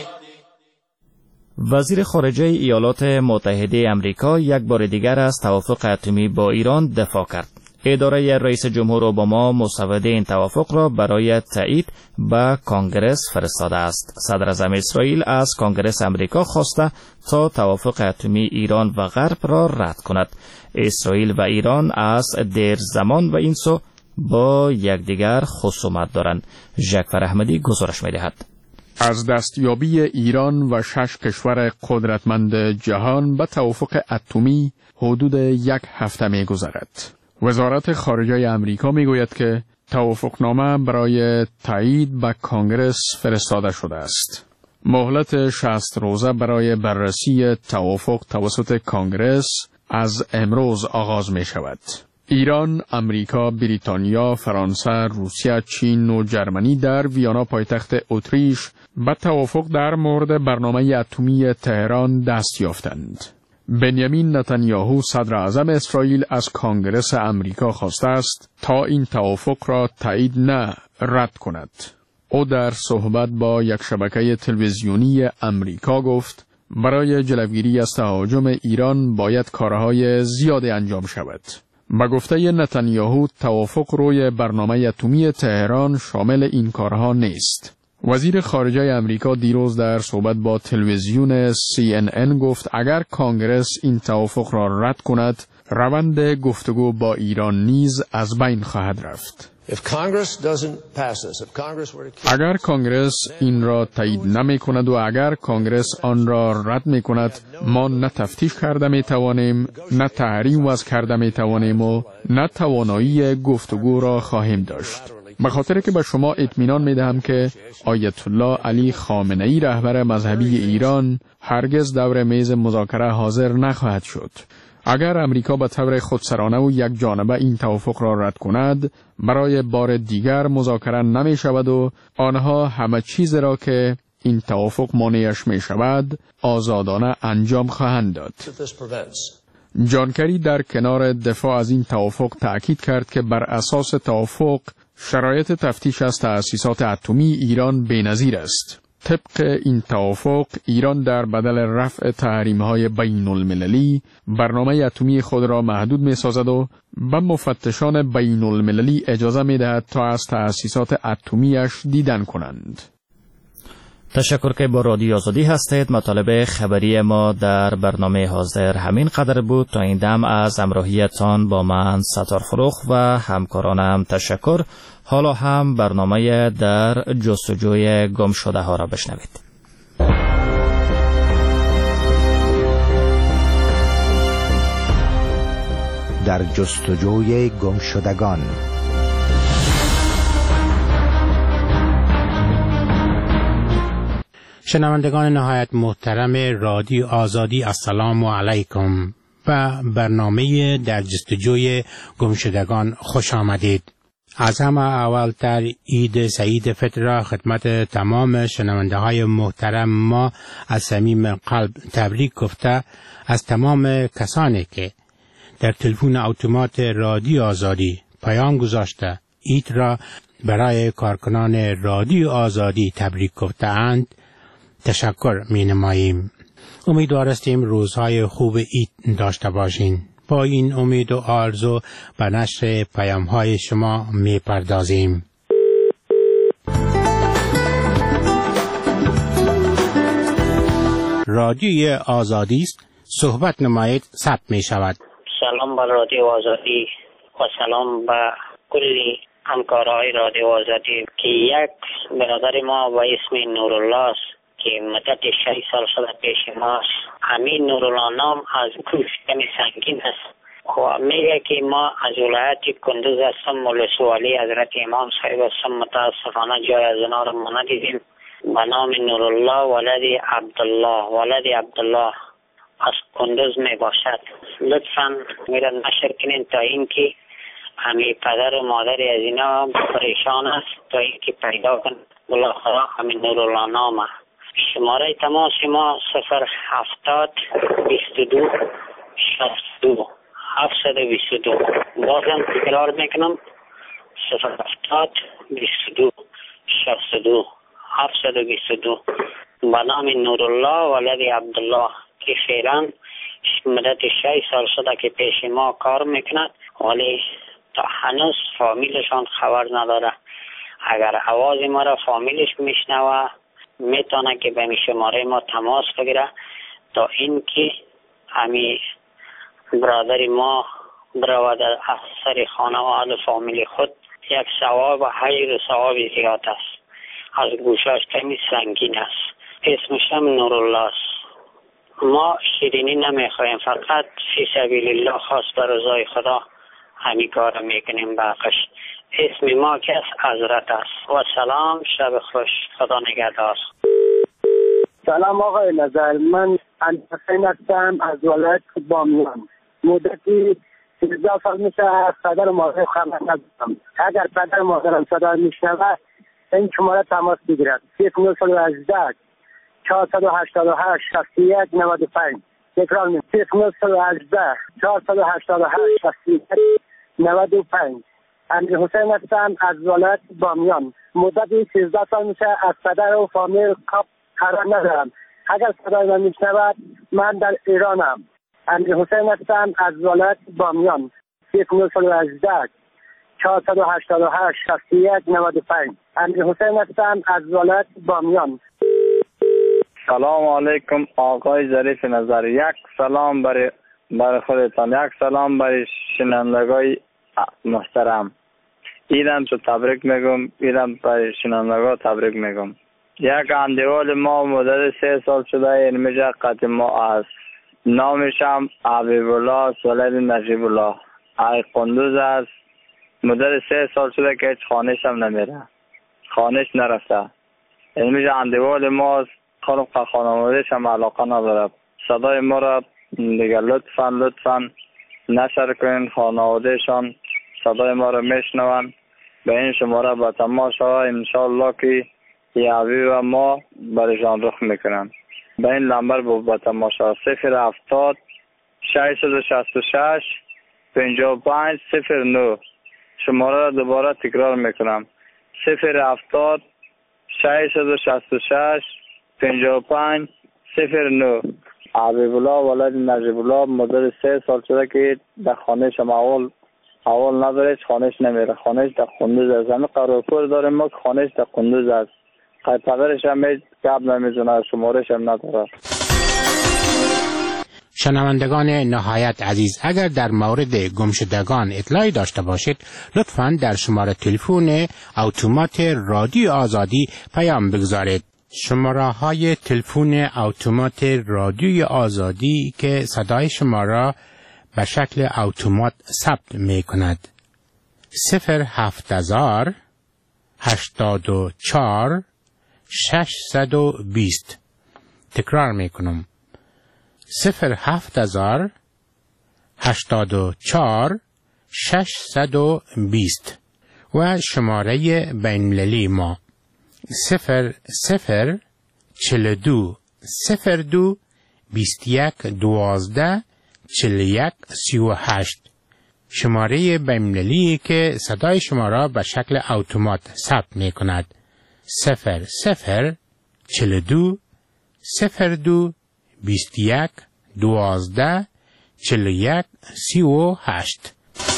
وزیر خارجه ایالات متحده آمریکا یک بار دیگر از توافق اتمی با ایران دفاع کرد. اداره رئیس جمهور اوباما مسوده این توافق را برای تایید به کانگرس فرستاده است. صدر اعظم اسرائیل از کانگرس آمریکا خواسته تا توافق اتمی ایران و غرب را رد کند. اسرائیل و ایران از دیر زمان و این سو با یکدیگر خصومت دارند. ژکفر احمدی گزارش می‌دهد. از دستیابی ایران و شش کشور قدرتمند جهان به توافق اتمی حدود یک هفته می گذرد. وزارت خارجه آمریکا می گوید که توافقنامه برای تایید به کانگرس فرستاده شده است. مهلت شصت روزه برای بررسی توافق توسط کانگرس از امروز آغاز می شود. ایران، آمریکا، بریتانیا، فرانسه، روسیه، چین و جرمنی در ویانا پایتخت اتریش به توافق در مورد برنامه اتمی تهران دست یافتند. بنیامین نتانیاهو صدر اعظم اسرائیل از کانگرس آمریکا خواسته است تا این توافق را تایید نه رد کند. او در صحبت با یک شبکه تلویزیونی آمریکا گفت برای جلوگیری از تهاجم ایران باید کارهای زیادی انجام شود. به گفته نتانیاهو توافق روی برنامه اتمی تهران شامل این کارها نیست. وزیر خارجه آمریکا دیروز در صحبت با تلویزیون سی ان ان گفت اگر کانگرس این توافق را رد کند روند گفتگو با ایران نیز از بین خواهد رفت. اگر کانگرس این را تایید نمی کند و اگر کانگرس آن را رد می کند، ما نه تفتیش کرده می توانیم، نه تحریم وضع کرده می توانیم و نه توانایی گفتگو را خواهیم داشت. به خاطر که به شما اطمینان می دهم که آیت الله علی خامنه ای رهبر مذهبی ایران هرگز دور میز مذاکره حاضر نخواهد شد. اگر امریکا به طور خودسرانه و یک جانبه این توافق را رد کند، برای بار دیگر مذاکره نمی شود و آنها همه چیز را که این توافق مانعش می شود آزادانه انجام خواهند داد. جان کری در کنار دفاع از این توافق تأکید کرد که بر اساس توافق شرایط تفتیش از تأسیسات اتمی ایران بی‌نظیر است. طبق این توافق ایران در بدل رفع تحریم‌های بین المللی برنامه اتمی خود را محدود می‌سازد و به مفتشان بین المللی اجازه می‌دهد تا از تأسیسات اتمیش دیدن کنند. تشکر که با رادیو آزادی هستید. مطالب خبری ما در برنامه حاضر همین قدر بود. تا این دم از همراهیتان با من ستار فروخ و همکارانم تشکر. حالا هم برنامه در جستجوی گم شده ها را بشنوید. در جستجوی گم شدگان. شنوندگان نهایت محترم رادیو آزادی، السلام علیکم. و برنامه در جستجوی گمشدگان خوش آمدید. از همه اولتر عید سعید فطر را خدمت تمام شنونده های محترم ما از صمیم قلب تبریک گفته، از تمام کسانی که در تلفن اتومات رادیو آزادی پیام گذاشته عید را برای کارکنان رادیو آزادی تبریک گفته اند تشکر می نماییم. امیدوار هستیم روزهای خوب عید داشته باشین. با این امید و آرزو به نشر پیام‌های شما می پردازیم. رادیوی آزادی است، صحبت نمایید، ثبت می شود. سلام به رادیو آزادی و سلام به کلی همکارهای رادیو آزادی که یک برادر ما با اسم نورالله است که مدت شش سال شده پیش ماست. همین نورالله نام از کوشکن سنگین است و میگه که ما از ولایت کندوز هستم، مولوی علی حضرت امام صاحب هستم. متاسفانه جای از اینا رو ما ندیدیم. به نام نورالله ولد عبدالله ولد عبدالله از کندوز می باشد. لطفا میرن نشر کنین تا اینکه همین پدر و مادر از اینا پریشان است تا اینکه پیدا کن. بالاخره همین نورالله نامه. شماره تماس ما صفر هفتاد بیست و دو شصت و دو هفتصد و بیست و دو. بازم تکرار میکنم صفر هفتاد بیست و دو شصت و دو هفتصد و بیست و دو. به نام نورالله ولد عبدالله که فعلا مدت شش سال شده که پیش ما کار میکند ولی تا هنوز فامیلشان خبر نداره. اگر آواز ما را فامیلش میشنوه میتونه که به شماره ما تماس بگیره تا اینکه همین برادر ما برای در اثر خانواده فامیل خود یک ثواب و حیر و ثواب زیاد است. از گوشاش کمی سنگین است. اسمش هم نورالله است. ما شیرینی نمیخوایم، فقط فی سبیل الله خواست به رضای خدا همین کار میکنیم. باقیش اسم ما که حضرت است. و سلام، شب خوش، خدا نگهدار. سلام آقای نظر، من حسین هستم از ولایت بامیان. مدتی سیزده سال میشه از پدر و مادر خبر ندارم. اگر پدر و مادرم صدا میشنود این شماره تماس بگیرد. صفر نه صفر هجده چهارصد و هشتاد و هشت شصت و یک نود و پنج. تکرار می صفر نه صفر هجده چهارصد و هشتاد و هشت شصت و یک نود و پنج. امیر حسین هستم از ولایت بامیان. مدتی سیزده سال میشه از پدر و فامیل خبر ندارم. اگر صدای من میشنود من در ایرانم. امیر حسین هستم از ولایت بامیان. صفر نه صفر هجده چهارصد و هشتاد و هشت شصت و یک نود و پنج. امیر حسین هستم از ولایت بامیان. سلام علیکم آقای ظریف نظر. یک سلام برای برای خودتان، یک سلام برای شنوندگان محترم. ایدم تو تبریک میگم، ایدم برای شنوندگان تبریک میگم. یک اندیوال ما مدت سه سال شده اینجا قطع ما است. نامش هم حبیب الله ولد نجیب الله ای قندوز است. مدت سه سال شده که هیچ خانهش هم نمیره، خانهش نرفته. اینجا اندیوال ما است. خلق خانوادهش هم علاقه نداره. صدای ما را دیگه لطفا لطفا نشر کنین، خانوادهشان صدای ما را میشنون. به این شماره با تماشا انشاءالله که یه حبیب ما برایشان رخ میکنم. به این نمبر با تماشا صفر هفتاد ششصد و شصت و شش پنجاه و پنج صفر نه. شماره را دوباره تکرار میکنم، صفر هفتاد ششصد و شصت و شش پنجاه و پنج صفر نه. حبیب الله ولد نجیب الله مدت سه سال شده که در خانهش هم اول اول نداره، خانهش نمیره، خانهش در قندوز است. همه قراپور داریم ما که خانهش در قندوز است. خیلی پدرش هم هیچ قبل نمیزونه، شمارش هم نداره. شنوندگان نهایت عزیز، اگر در مورد گمشدگان اطلاعی داشته باشید لطفاً در شماره تلفن اتومات رادیو آزادی پیام بگذارید. شماره های تلفن اتومات رادیوی آزادی که صدای شما را به شکل اتومات ثبت می کند: صفر هفت هزار هشتاد و چهار ششصد و بیست. تکرار می کنم: صفر هفت هزار هشتاد و چهار ششصد و بیست. و شماره بین‌المللی ما صفر صفر چهل و دو صفر دو بیست و یک دوازده چهل و یک سی و هشت. شماره بین‌المللی که صدای شما را به شکل اتومات ثبت می کند: صفر صفر چهل و دو صفر دو بیست و یک دوازده چهل و یک سی و هشت.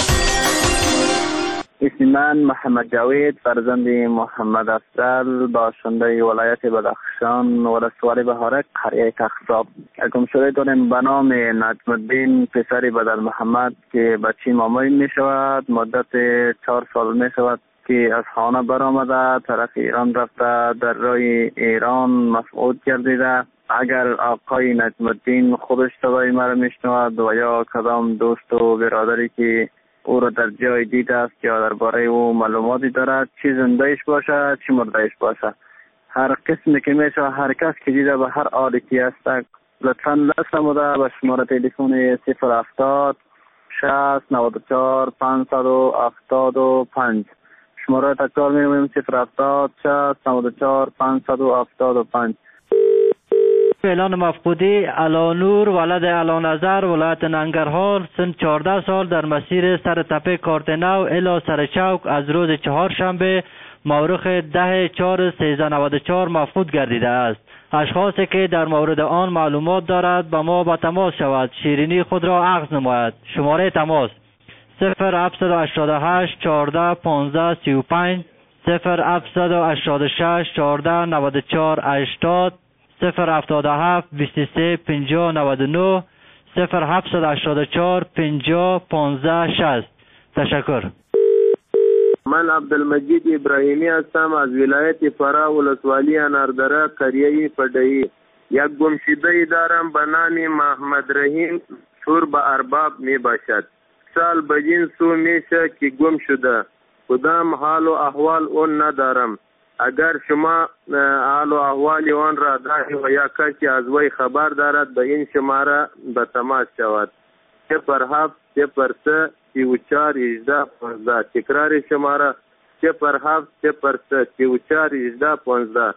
اسم من محمد جاوید فرزند محمد افضل، باشنده ولایت بدخشان، ولسوالی بهارک، قریه کخزاب. گمشده داریم به نام نجم الدین پسر بدل محمد که بچه مامایی می شود. مدت چهار سال می شود که از خانه برآمده، طرف ایران رفته، در راه ایران مفقود گردیده. اگر آقای نجم الدین خودش صدای مرا میشنود و یا کدام دوست و برادری که او را در جای دیده است یا درباره او معلوماتی دارد، چی زندهش باشه چی مردهش باشه، هر قسمی که میشه، هر کس که دیده به هر حالی که است، لطفا دست نموده به شماره تلفن صفر هفتاد شصت نود و چهار پانصد و هفتاد و پنج. شماره تکرار می‌کنم: صفر هفتاد شصت نود و چهار پانصد و هفتاد و پنج. اعلان مفقودی علانور ولد علانظر ولایت ننگرهار، سن چهارده سال، در مسیر سر تپه کارتنو الی سر چوک از روز چهارشنبه مورخ ده چهار سیزده نود و چهار مفقود گردیده است. اشخاصی که در مورد آن معلومات دارد به ما با تماس شود، شیرینی خود را عکس نماید. شماره تماس صفر هفتصد و هشتاد و هشت چهارده پانزده سی و پنج، صفر هفتصد و هشتاد و شش چهارده نود و چهار هشتاد، صفر هفتاد و هفت بیست و سه پنجاه نود و نه، صفر هفتصد و هشتاد و چهار پنجاه پانزده شصت. تشکر. من عبدالمجید ابراهیمی هستم از ولایت فرا، ولسوالی اناردره، قریه فدایی. یک گمشده دارم به نام محمد رحیم، شور به ارباب می باشد. سال بجین سو میشه که گم شده، کدام حال و احوال اون ندارم. اگر شما حال و احوال آن را داری و یا کسی از وی خبر دارد به این شماره به تماس شود: صفر هفت صفر سه سی و چهار هجده پانزده. تکرار شماره: صفر هفت صفر سه سی و چهار هجده پانزده.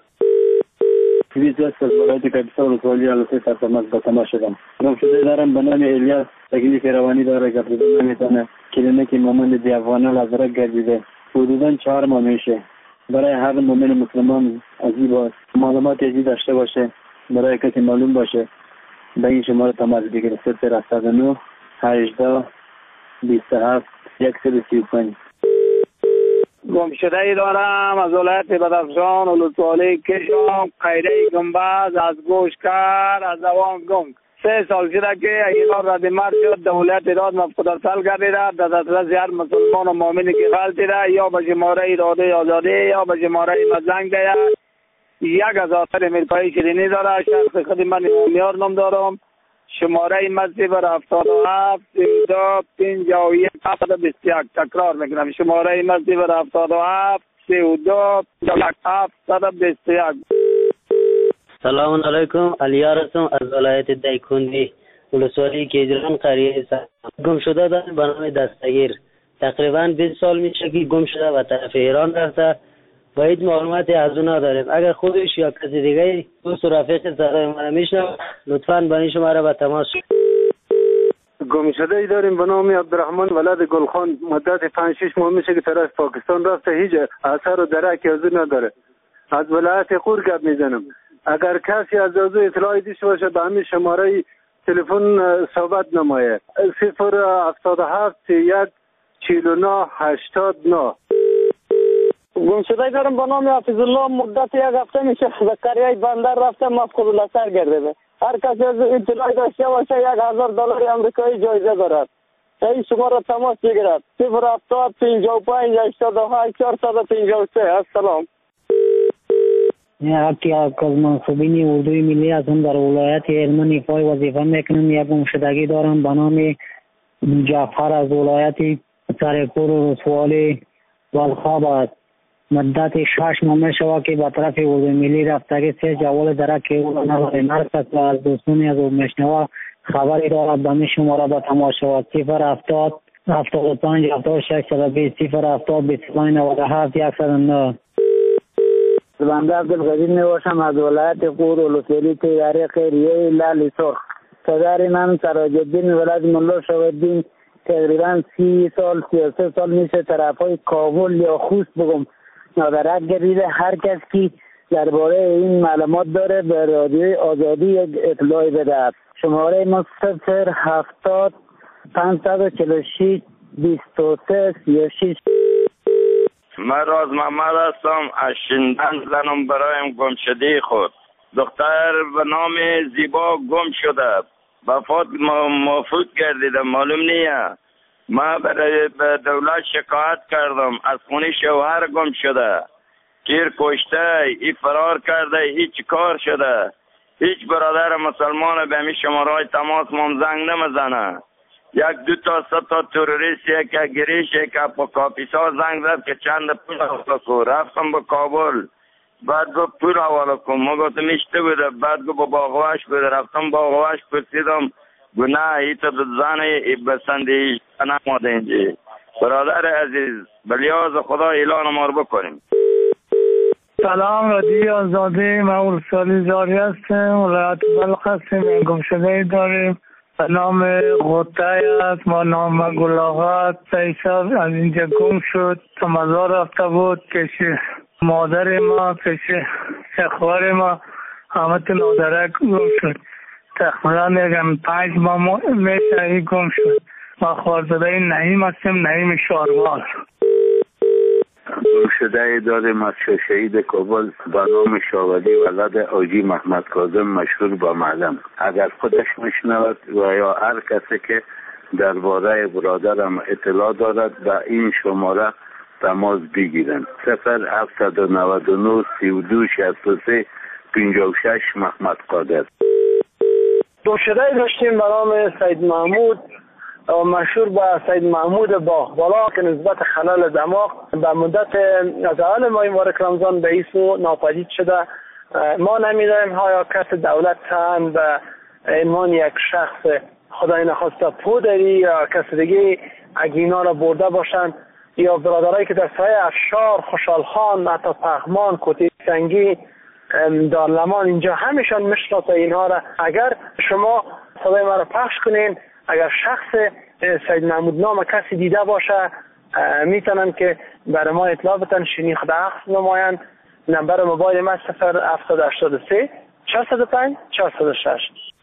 ویز است از ولایت کاپیسا ولسوالی علوسه سرسمت به تماس شدم. گمشده دارم به نام الیاس، تکلیف روانی داره، گردیده نمیتونه. کلینیک مامند دیوانه لازرک گردیده. حدودا چهار ماه میشه. برای هر مومن مسلمان عزیز است معلومات عزیز داشته باشه، برای کسی معلوم باشه به این شماره تماس بگیره: صفر هفتاد و نه هجده بیست و هفت صد و سی و پنج. گمشده ای دارم از ولایت بدخشان، ولسوالی کشم، قریه گنبز، از گوشکر، از زبان گنگ. سه سال شده که اینا رد مرد شد دولت ایران مفقودرسل گردیده در دسترس هر مسلمان و مؤمنی که غلطی ده یا به شماره رادیو آزادی یا به شماره مزنگ ده یک هزار امریکایی شیرینی داره. شخص خود من میار نام دارم. شماره مصفر هفتاد و هفت سی و دو پنجاه و یک هفتاد و بیست و یک. تکرار میکنم شماره مصفر هفتاد و هفت سی و دو پنجاه و یک هفتاد و بیست و یک. سلام علیکم. علیار هستم از ولایت دایکندی ولسوالی کیجران قریه سا. گم شده دارم به نام دستگیر. تقریبا بیست سال میشه که گم شده و طرف ایران رفته و هیچ معلوماتی از اون نداریم. اگر خودش یا کسی دیگه دوست و رفیق صدای ما میشنوه لطفاً با این شماره به تماس. گم شده ای داریم به نام عبدالرحمن ولد گلخان. مدت پنج شش ماه میشه که طرف پاکستان رفته، هیچ اثر و درکی از اون نداره. از ولایت قور گپ میزنم. اگر کسی از او اطلاعی داشته باشه به همین شماره تلفن صحبت نمایه. صفر هفتاد و هفت یک چهل و نه هشتاد و نه. گم شده دارم به نام حافظ الله. مدت یک هفته میشه به قریه بندر رفته مفقود البصر گردیده. هر کسی از اطلاعی داشته باشه یک هزار دلار آمریکایی جایزه دارد. این شماره تماس بگیرد. صفر هفتاد پنجاه و پنج هشتاد و هشت چهارصد و پنجاه و سه. السلام. یکی از منصوبین اردوی ملی هستم در ولایت هلمند ایفای وظیفه میکنم. یک گمشدگی دارم به نام جعفر از ولایت سرپور و رسوالی والخاب است. مدت شش ماه میشود که به طرف اردوی ملی رفتگی سه جوال درک او نداریم. هر کس از دوستانی از او میشنوه خبری دارد به می شماره به تماس شود. صفر هفتاد هفتاد و پنج هفتاد و شش صد و بیست صفر هفتاد بیست و پنج نود و هفت صد و نه. بنده عبدالقدیر میباشم از ولایت قور ولسوالی تیاره خیریه لالی سرخ. پدر من سراج الدین ولد ملا شاهدین تقریبا سی سال سی و سه سال میشه طرف های کابل یا خوست بگم نادرک گردیده. هر کس که درباره این معلومات داره به رادیوی آزادی یک اطلاعی بده. شماره ما صفر هفتاد پانصد و چهل و شش بیست و سه سی و شش. من راز محمد هستم. از شندن زنم برایم گم شده خود. دختر به نام زیبا گم شده. وفات مفوت گردیده معلوم نیه. ما برای به دولت شکایت کردم. از خونه شوهر گم شده. گیر کشته. ای فرار کرده. هیچ کار شده. هیچ برادر مسلمان به همی شمارهای تماس مام زنگ نمزنه. یک دو تا سه تا تروریست یک گریش یک با کاپیسا زنگ زد که چند پول حوالا کن. رفتم به کابل. بعد گفت پول حوالا کن. ما گفتم اشته بوده. بعد گفت با باغوش بوده. رفتم باغوش پرسیدم گو نه ای تو زن بسندی نماده اینجی. برادر عزیز بلیاز خدا اعلان ما رو بکنیم. سلام رادیو آزادی. من ولسوالی زاری هستم. ولایت بلخ هستیم. گم شده داریم به نام غطه است. ما نام گلاغت پیشاب از اینجا گم شد. تو مزار رفته بود. پیش مادر ما پیش شخوار ما همه تو نادرک گم شد. تقریبا میگم پنج ماه میشه گم شد. ما خوارزاده نعیم هستیم. نعیم شاروال. گم شده ای داریم از شهید کابل به نام شاولی ولد آجی محمد کاظم مشهور با معلم. اگر خودش میشنود و یا هر کسی که درباره برادرم اطلاع دارد به این شماره تماس بگیرند. صفر هفتصد و نود و نه سی و دو شصت و سه پنجاه و شش محمد قادر. گم شده ای داشتیم به نام سید محمود و مشهور با سید محمود باغ بالا که نسبت خلال دماغ به مدت از اول ماه مبارک رمضان به ایسو ناپدید شده. ما نمیدانیم آیا کس دولت هم به عنوان یک شخص خدای نخواسته پودری یا کس دیگه اگینا را برده باشند یا برادرایی که در سایه افشار خوشحال خان حتی پغمان کوتی سنگی دارلمان اینجا همیشان میشناسه اینها را. اگر شما صدای ما را پخش کنین اگر شخص سید محمود نام کسی دیده باشه میتونن که برای ما اطلاع بتن شنیخت اخذ نمایند. نمبر موبایل ما صفر هفتاد هشتاد و سه چهارصد و پنج چهارصد و شش.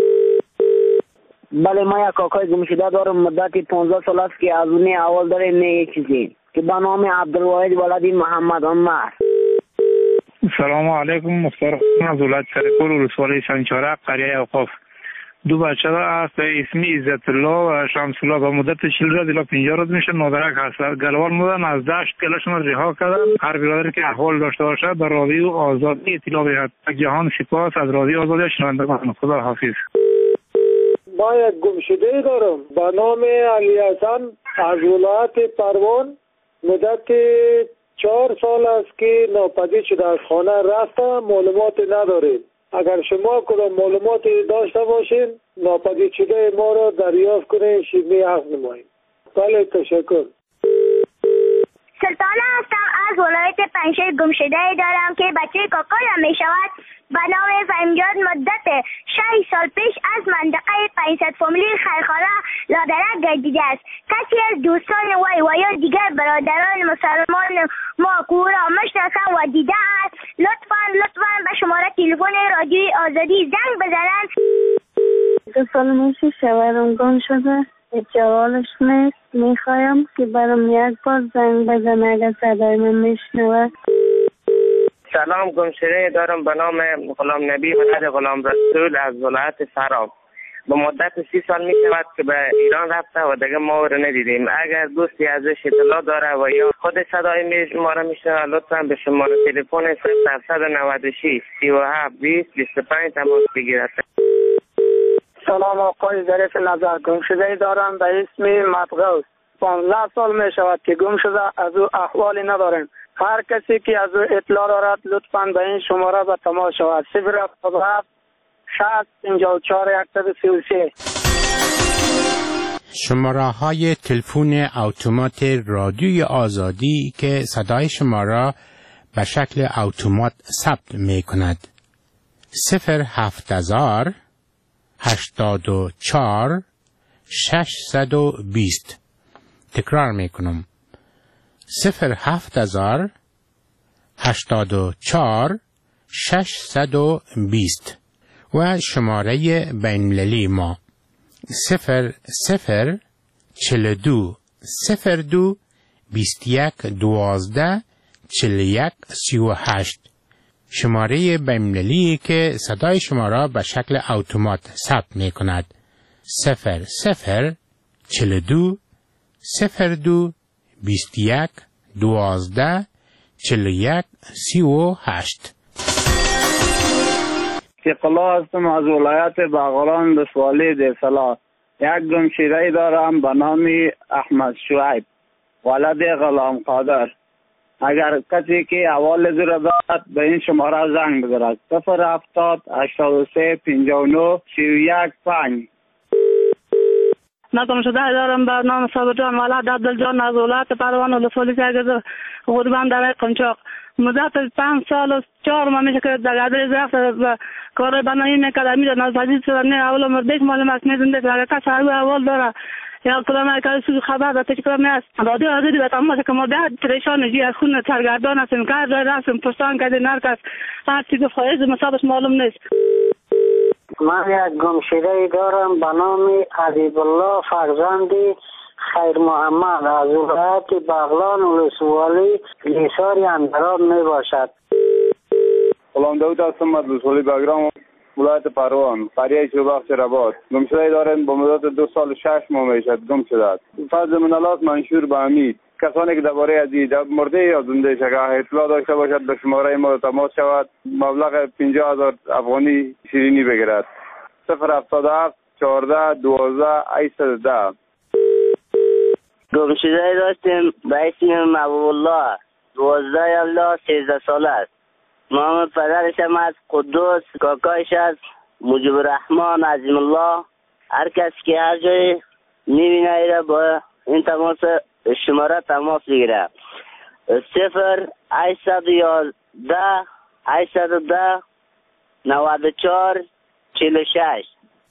بله ما یک کاکای گم شده دارم. مدتی پانزده سال است که از اونی اول داره نه چیزی که به نام عبدالواحد ولدی محمد عمر. سلام علیکم. مختار از ولایت سرپور ولسوالی شنچارق قریه اوقاف. دو بچه هست اسمی عزت الله و شمس الله به مدت چهل روز الی پنجاه روز میشه نادرک هست. گلوان بودن از دشت کلشون رها کردن. هر برادری که احوال داشته باشه به رادیو آزادی اطلاع بدهد. جهان سپاس از رادیو آزادی شنوندگان. خدا حافظ. ما یک گمشده دارم به نام علی حسن از ولایت پروان. مدت چهار سال است که ناپدید شده از خانه رفته، معلومات نداریم. اگر شما کدام معلوماتی داشته باشین ناپدید شده ما را دریافت کنین، شیرینی حق نماییم. بله تشکر. سلطانه هستم از ولایت پنجشیر. گمشده دارم که بچه کاکایم می شود به نام فهیمجان. مدت شش سال پیش از منطقه پنجصد فامیلی خیرخانه لادرک گردیده است. کسی از دوستان وی و یا دیگر برادران مسلمان ما او را مشناسم و دیده است لطفا لطفا به شماره تلفن رادیوی آزادی زنگ بزنند. دو سال میشه شوهرم گم شده، جوالش نیست. میخوایم که برام یک بار زنگ بزنه اگر صدای من میشنوه. سلام، گمشده دارم به نام غلام نبی ولد غلام رسول از ولایت فرا. به مدت سی سال می شود که به ایران رفته و دیگه ما رو ندیدیم. اگر دوستی ازش اطلاع داره و یا خود صدای ما رو میشنوه لطفا به شماره تلفن صفر هفتصد و نود و شش سی و هفت بیست بیست و پنج تماس بگیرد. سلام آقای ظریف نظر. گمشده دارم به اسم مدغوث. پانزده سال می شود که گم شده، از او احوالی نداریم. هر کسی که از او اطلاع دارد لطفاً به این شماره به تماس شود. صفر هفتاد و هفت شصت پنجاه و چهار صد و سی و سه. شماره های تلفن اتومات رادیوی آزادی که صدای شما را به شکل اتومات ثبت می کند. صفر هفت هزار هشتاد و چهار ششصد و بیست. تکرار می کنم. صفر هفت هزار هشتاد و چهار ششصد و بیست و شماره بین‌المللی ما صفر صفر چهل و دو صفر دو بیست و یک دوازده چهل و یک سی و هشت. شماره بین‌المللی که صدای شما را به شکل اتومات ثبت می کند. صفر صفر چهل و دو صفر دو بیست و یک دوازده چهل و یک سی و هشت. اقلا هستم از ولایت بغلان دسوالی دیسلا. یک گمشده دارم به نام احمد شعیب ولد غلام قادر. اگر کسی که احوال زیر دارد به این شماره زنگ بزند. صفر هفتاد هشتاد و سه پنجاه و نه سی و یک پنج. نگم شده دارم به نام صابر جان ولد عبدالجان از ولایت پروان ولسوالی سرگرد غربان در قنچاق. مدت پنج سال و چهار ماه میشه که در گردش رفت و کار بنایی میکرد. میره نازدید شده نه اول مردش معلومات میدونده که اگر کسی هر اول داره یا کلام که سوی خبر داده که کلام است رادیو آزادی به تمام که ما ده پریشان جی از خون سرگردان هستیم. کار داره رفتیم پرسان کردیم نرکس هر چی گفت خواهیز مصابش معلوم نیست. من یک گمشده دارم به نام حبیب الله فرزندی خیر محمد از ولایت بغلان ولسوالی لیساری اندراب می باشد. غلام داود هستم از ولسوالی بغلان ولایت پروان قریه شوبخش رباط. گمشده دارن با مدت دو سال و شش ماه میشد گم شده است. فضل منالات منشور به امید. کسانی که درباره از مرده یا زنده شده اطلاع داشته باشد به شماره ما تماس شود. مبلغ پنجاه هزار افغانی شیرینی بگیرد. صفر هفتاد و هفت چهارده دوازده هشتصد و ده. گمشده داشتیم به اسم محبوب الله دوازده الله سیزده ساله است. نام پدرش هم از قدوس، کاکایش از مجیب الرحمن عظیم الله. هر کس که هر جای میبینه ایره با این تماس شماره تماس بگیره. صفر هشتصد و یازده هشتصد و ده نود و چهار چهل و شش.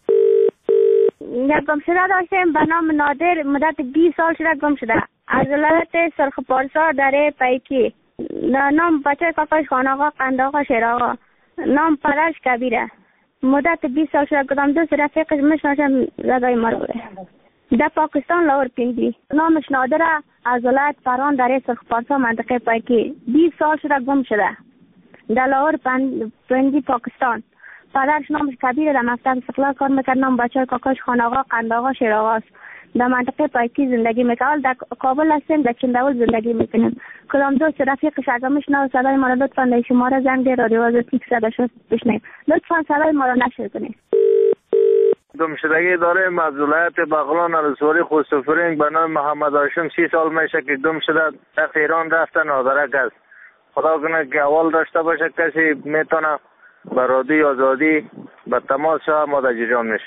یک گمشده داشتیم به نام نادر. مدت بیست سال شده گم شده. از ولایت سرخ پارسا در پیکی. نام بچه کاکاش خان آقا قند آقا شیر آقا. نام پدرش کبیره. مدت بیست سال شده کدام دوست رفیقش مشناسم زدای ما رو بوده. در پاکستان لاهور پنجی. نامش نادره از ولایت فران در سرخ پارسا منطقه پیکی. بیست سال شده گم شده. در لاهور پنجی پاکستان. پدرش نامش کبیر در مکتب استقلال کار میکرد. نام بچه کاکاش خان آقا قند آقا شیر آقا است. در منطقه پایکی زندگی میکنم. در کابل هستیم، در چنداول زندگی میکنیم. کدام دوست رفیقش اگر میشنوه صدای ما را لطفا در شماره زنگ رادیو آزادی صدا شد بشنوید. لطفا صدای ما را نشر کنید. گمشدگی داریم از ولایت بغلان الاسواری خوستفرینگ به نام محمد هاشم. سی سال میشه که گم شده، در ایران رفته نادرک است. خدا کنه که اول داشته باشه کسی میتونه به رادیو آزادی به تماس شود ما در جریان میشه.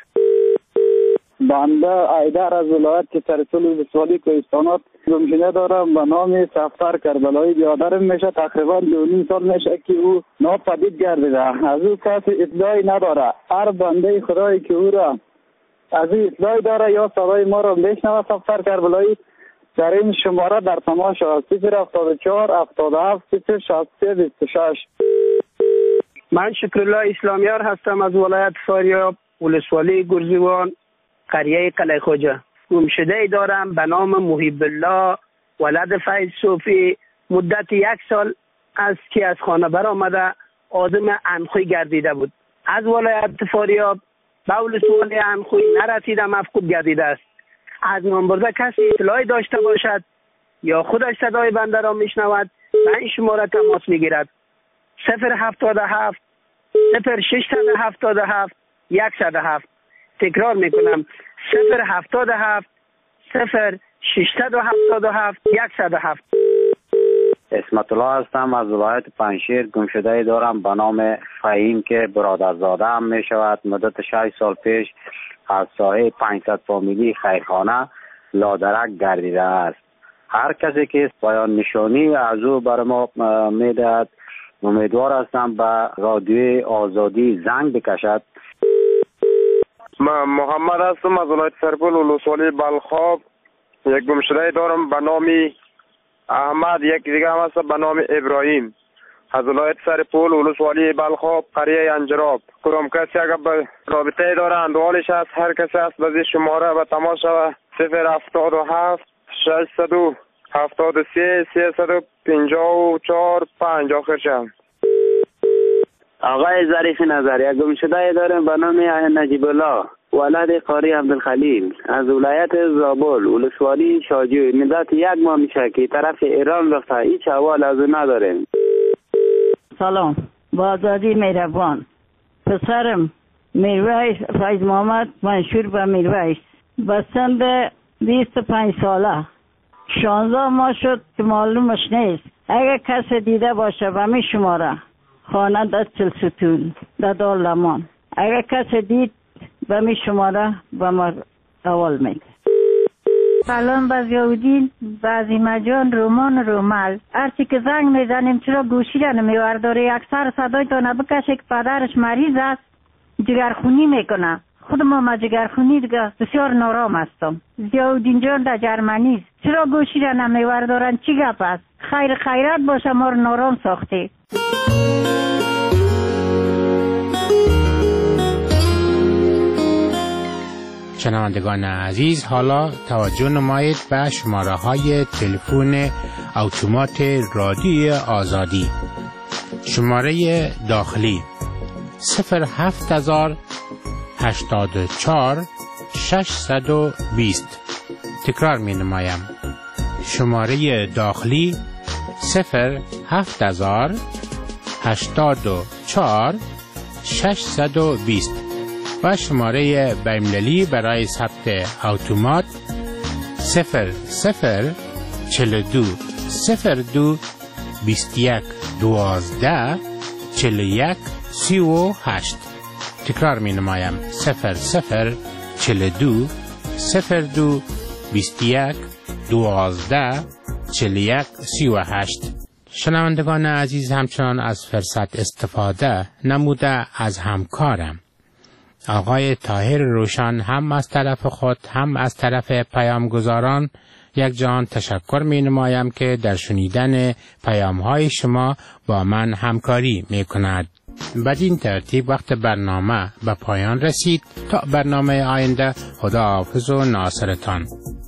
بنده ایدر از ولایت سرسول ولسوالی کوهستانات گمشده دارم به نام سفتر کربلایی. بیادرم میشه تقریبا دو نیم سال میشه که او ناپدید گردیده. از او کسی اطلاعی نداره. هر بنده خدایی که او را از او اطلاعی داره یا صدای ما را بشنوه سفتر کربلایی در این شماره در تماس است. صفر هفتاد و چهار هفتاد و هفت صفر شصت و سه بیست و شش. من شکرالله اسلامیار هستم از ولایت فاریاب ولسوالی گرزیوان قریه قلعه خوجه. گمشده ای دارم به نام محب الله ولد فیض صوفی. مدت یک سال است که از خانه برآمده آدم انخوی گردیده بود. از ولایت فاریاب به ولسوالی انخوی نرسیده مفقود گردیده است. از نامبرده کسی اطلاعی داشته باشد یا خودش صدای بنده را میشنود به این شماره تماس میگیرد. صفر هفتاد و هفت صفر ششصد و هفتاد و هفت صد و هفت. تکرار میکنم صفر هفتاد و هفت صفر ششصد و هفتاد و هفت صد و هفت. اسمت الله هستم از ولایت پنجشیر. گمشده دارم به نام فهیم که برادرزاده هم می شود. مدت شش سال پیش از ساحه پانصد فامیلی خیرخانه لادرک گردیده است. هر کسی که پایان نشانی از او بر ما می دهد امیدوار هستم به رادیو آزادی زنگ بکشد. من محمد هستم از ولایت سرپل ولسوالی بلخاب. یک گمشده دارم به نام احمد. یک دیگه هم هست به نام ابراهیم از ولایت سرپل ولسوالی بلخاب قریه انجراب. کدام کسی اگر به رابطه داره اندوالش هست هر کسی هست به شماره به تماس شود. صفر هفتاد و هفت ششصد و هفتاد و سه سیصد و پنجاه و چهار پنج آخر شد. آقای ظریف نظر یک گمشده داریم به نام نجیب الله ولد قاری عبدالخلیل از ولایت زابل ولسوالی شاجوی. مدت یک ماه میشه که طرف ایران رفته، هیچ احوال از او نداریم. سلام، با آزادی مهربان. پسرم میرویس فیض محمد منشور به میرویس به سن بیست و پنج ساله شانزده ماه شد که معلومش نیست. اگر کسی دیده باشه به می شماره خانه در چلستون در دار لمان، اگر کسی دید به می شماره به ما اول میگه. سلام به ضیاءالدین، به عظیمه جان، رومان رومل. هرچی که زنگ میزنیم چرا گوشی را نمیورداره؟ اکثر صدایتان بکشه که پدرش مریض است، جگرخونی میکنه. خود ما ما جگرخونی دیگه بسیار نارام هستم. ضیاءالدین جان در جرمنی است، چرا گوشی را نمیوردارن؟ چی گپ است؟ خیر خیرات باشه، ما رو نارام ساخته. شنوندگان عزیز، حالا توجه نمایید به شماره های تلفن اتومات رادیو آزادی. شماره داخلی صفر هفت هزار هشتاد و چهار ششصد و بیست. تکرار می نمایم. شماره داخلی صفر هفت هزار هشتاد و چهار ششصد و بیست و شماره بین‌المللی برای ثبت اتومات صفر صفر چهل و دو صفر دو بیست و یک دوازده چهل و یک سی و هشت. تکرار می نمایم صفر صفر چهل و دو صفر دو بیست و یک دوازده چهل و یک سی و هشت. شنوندگان عزیز، همچنان از فرصت استفاده نموده از همکارم آقای طاهر روشن هم از طرف خود هم از طرف پیامگزاران یک جان تشکر می نمایم که در شنیدن پیام های شما با من همکاری می کند. بدین ترتیب وقت برنامه به پایان رسید. تا برنامه آینده، خدا حافظ و ناصرتان.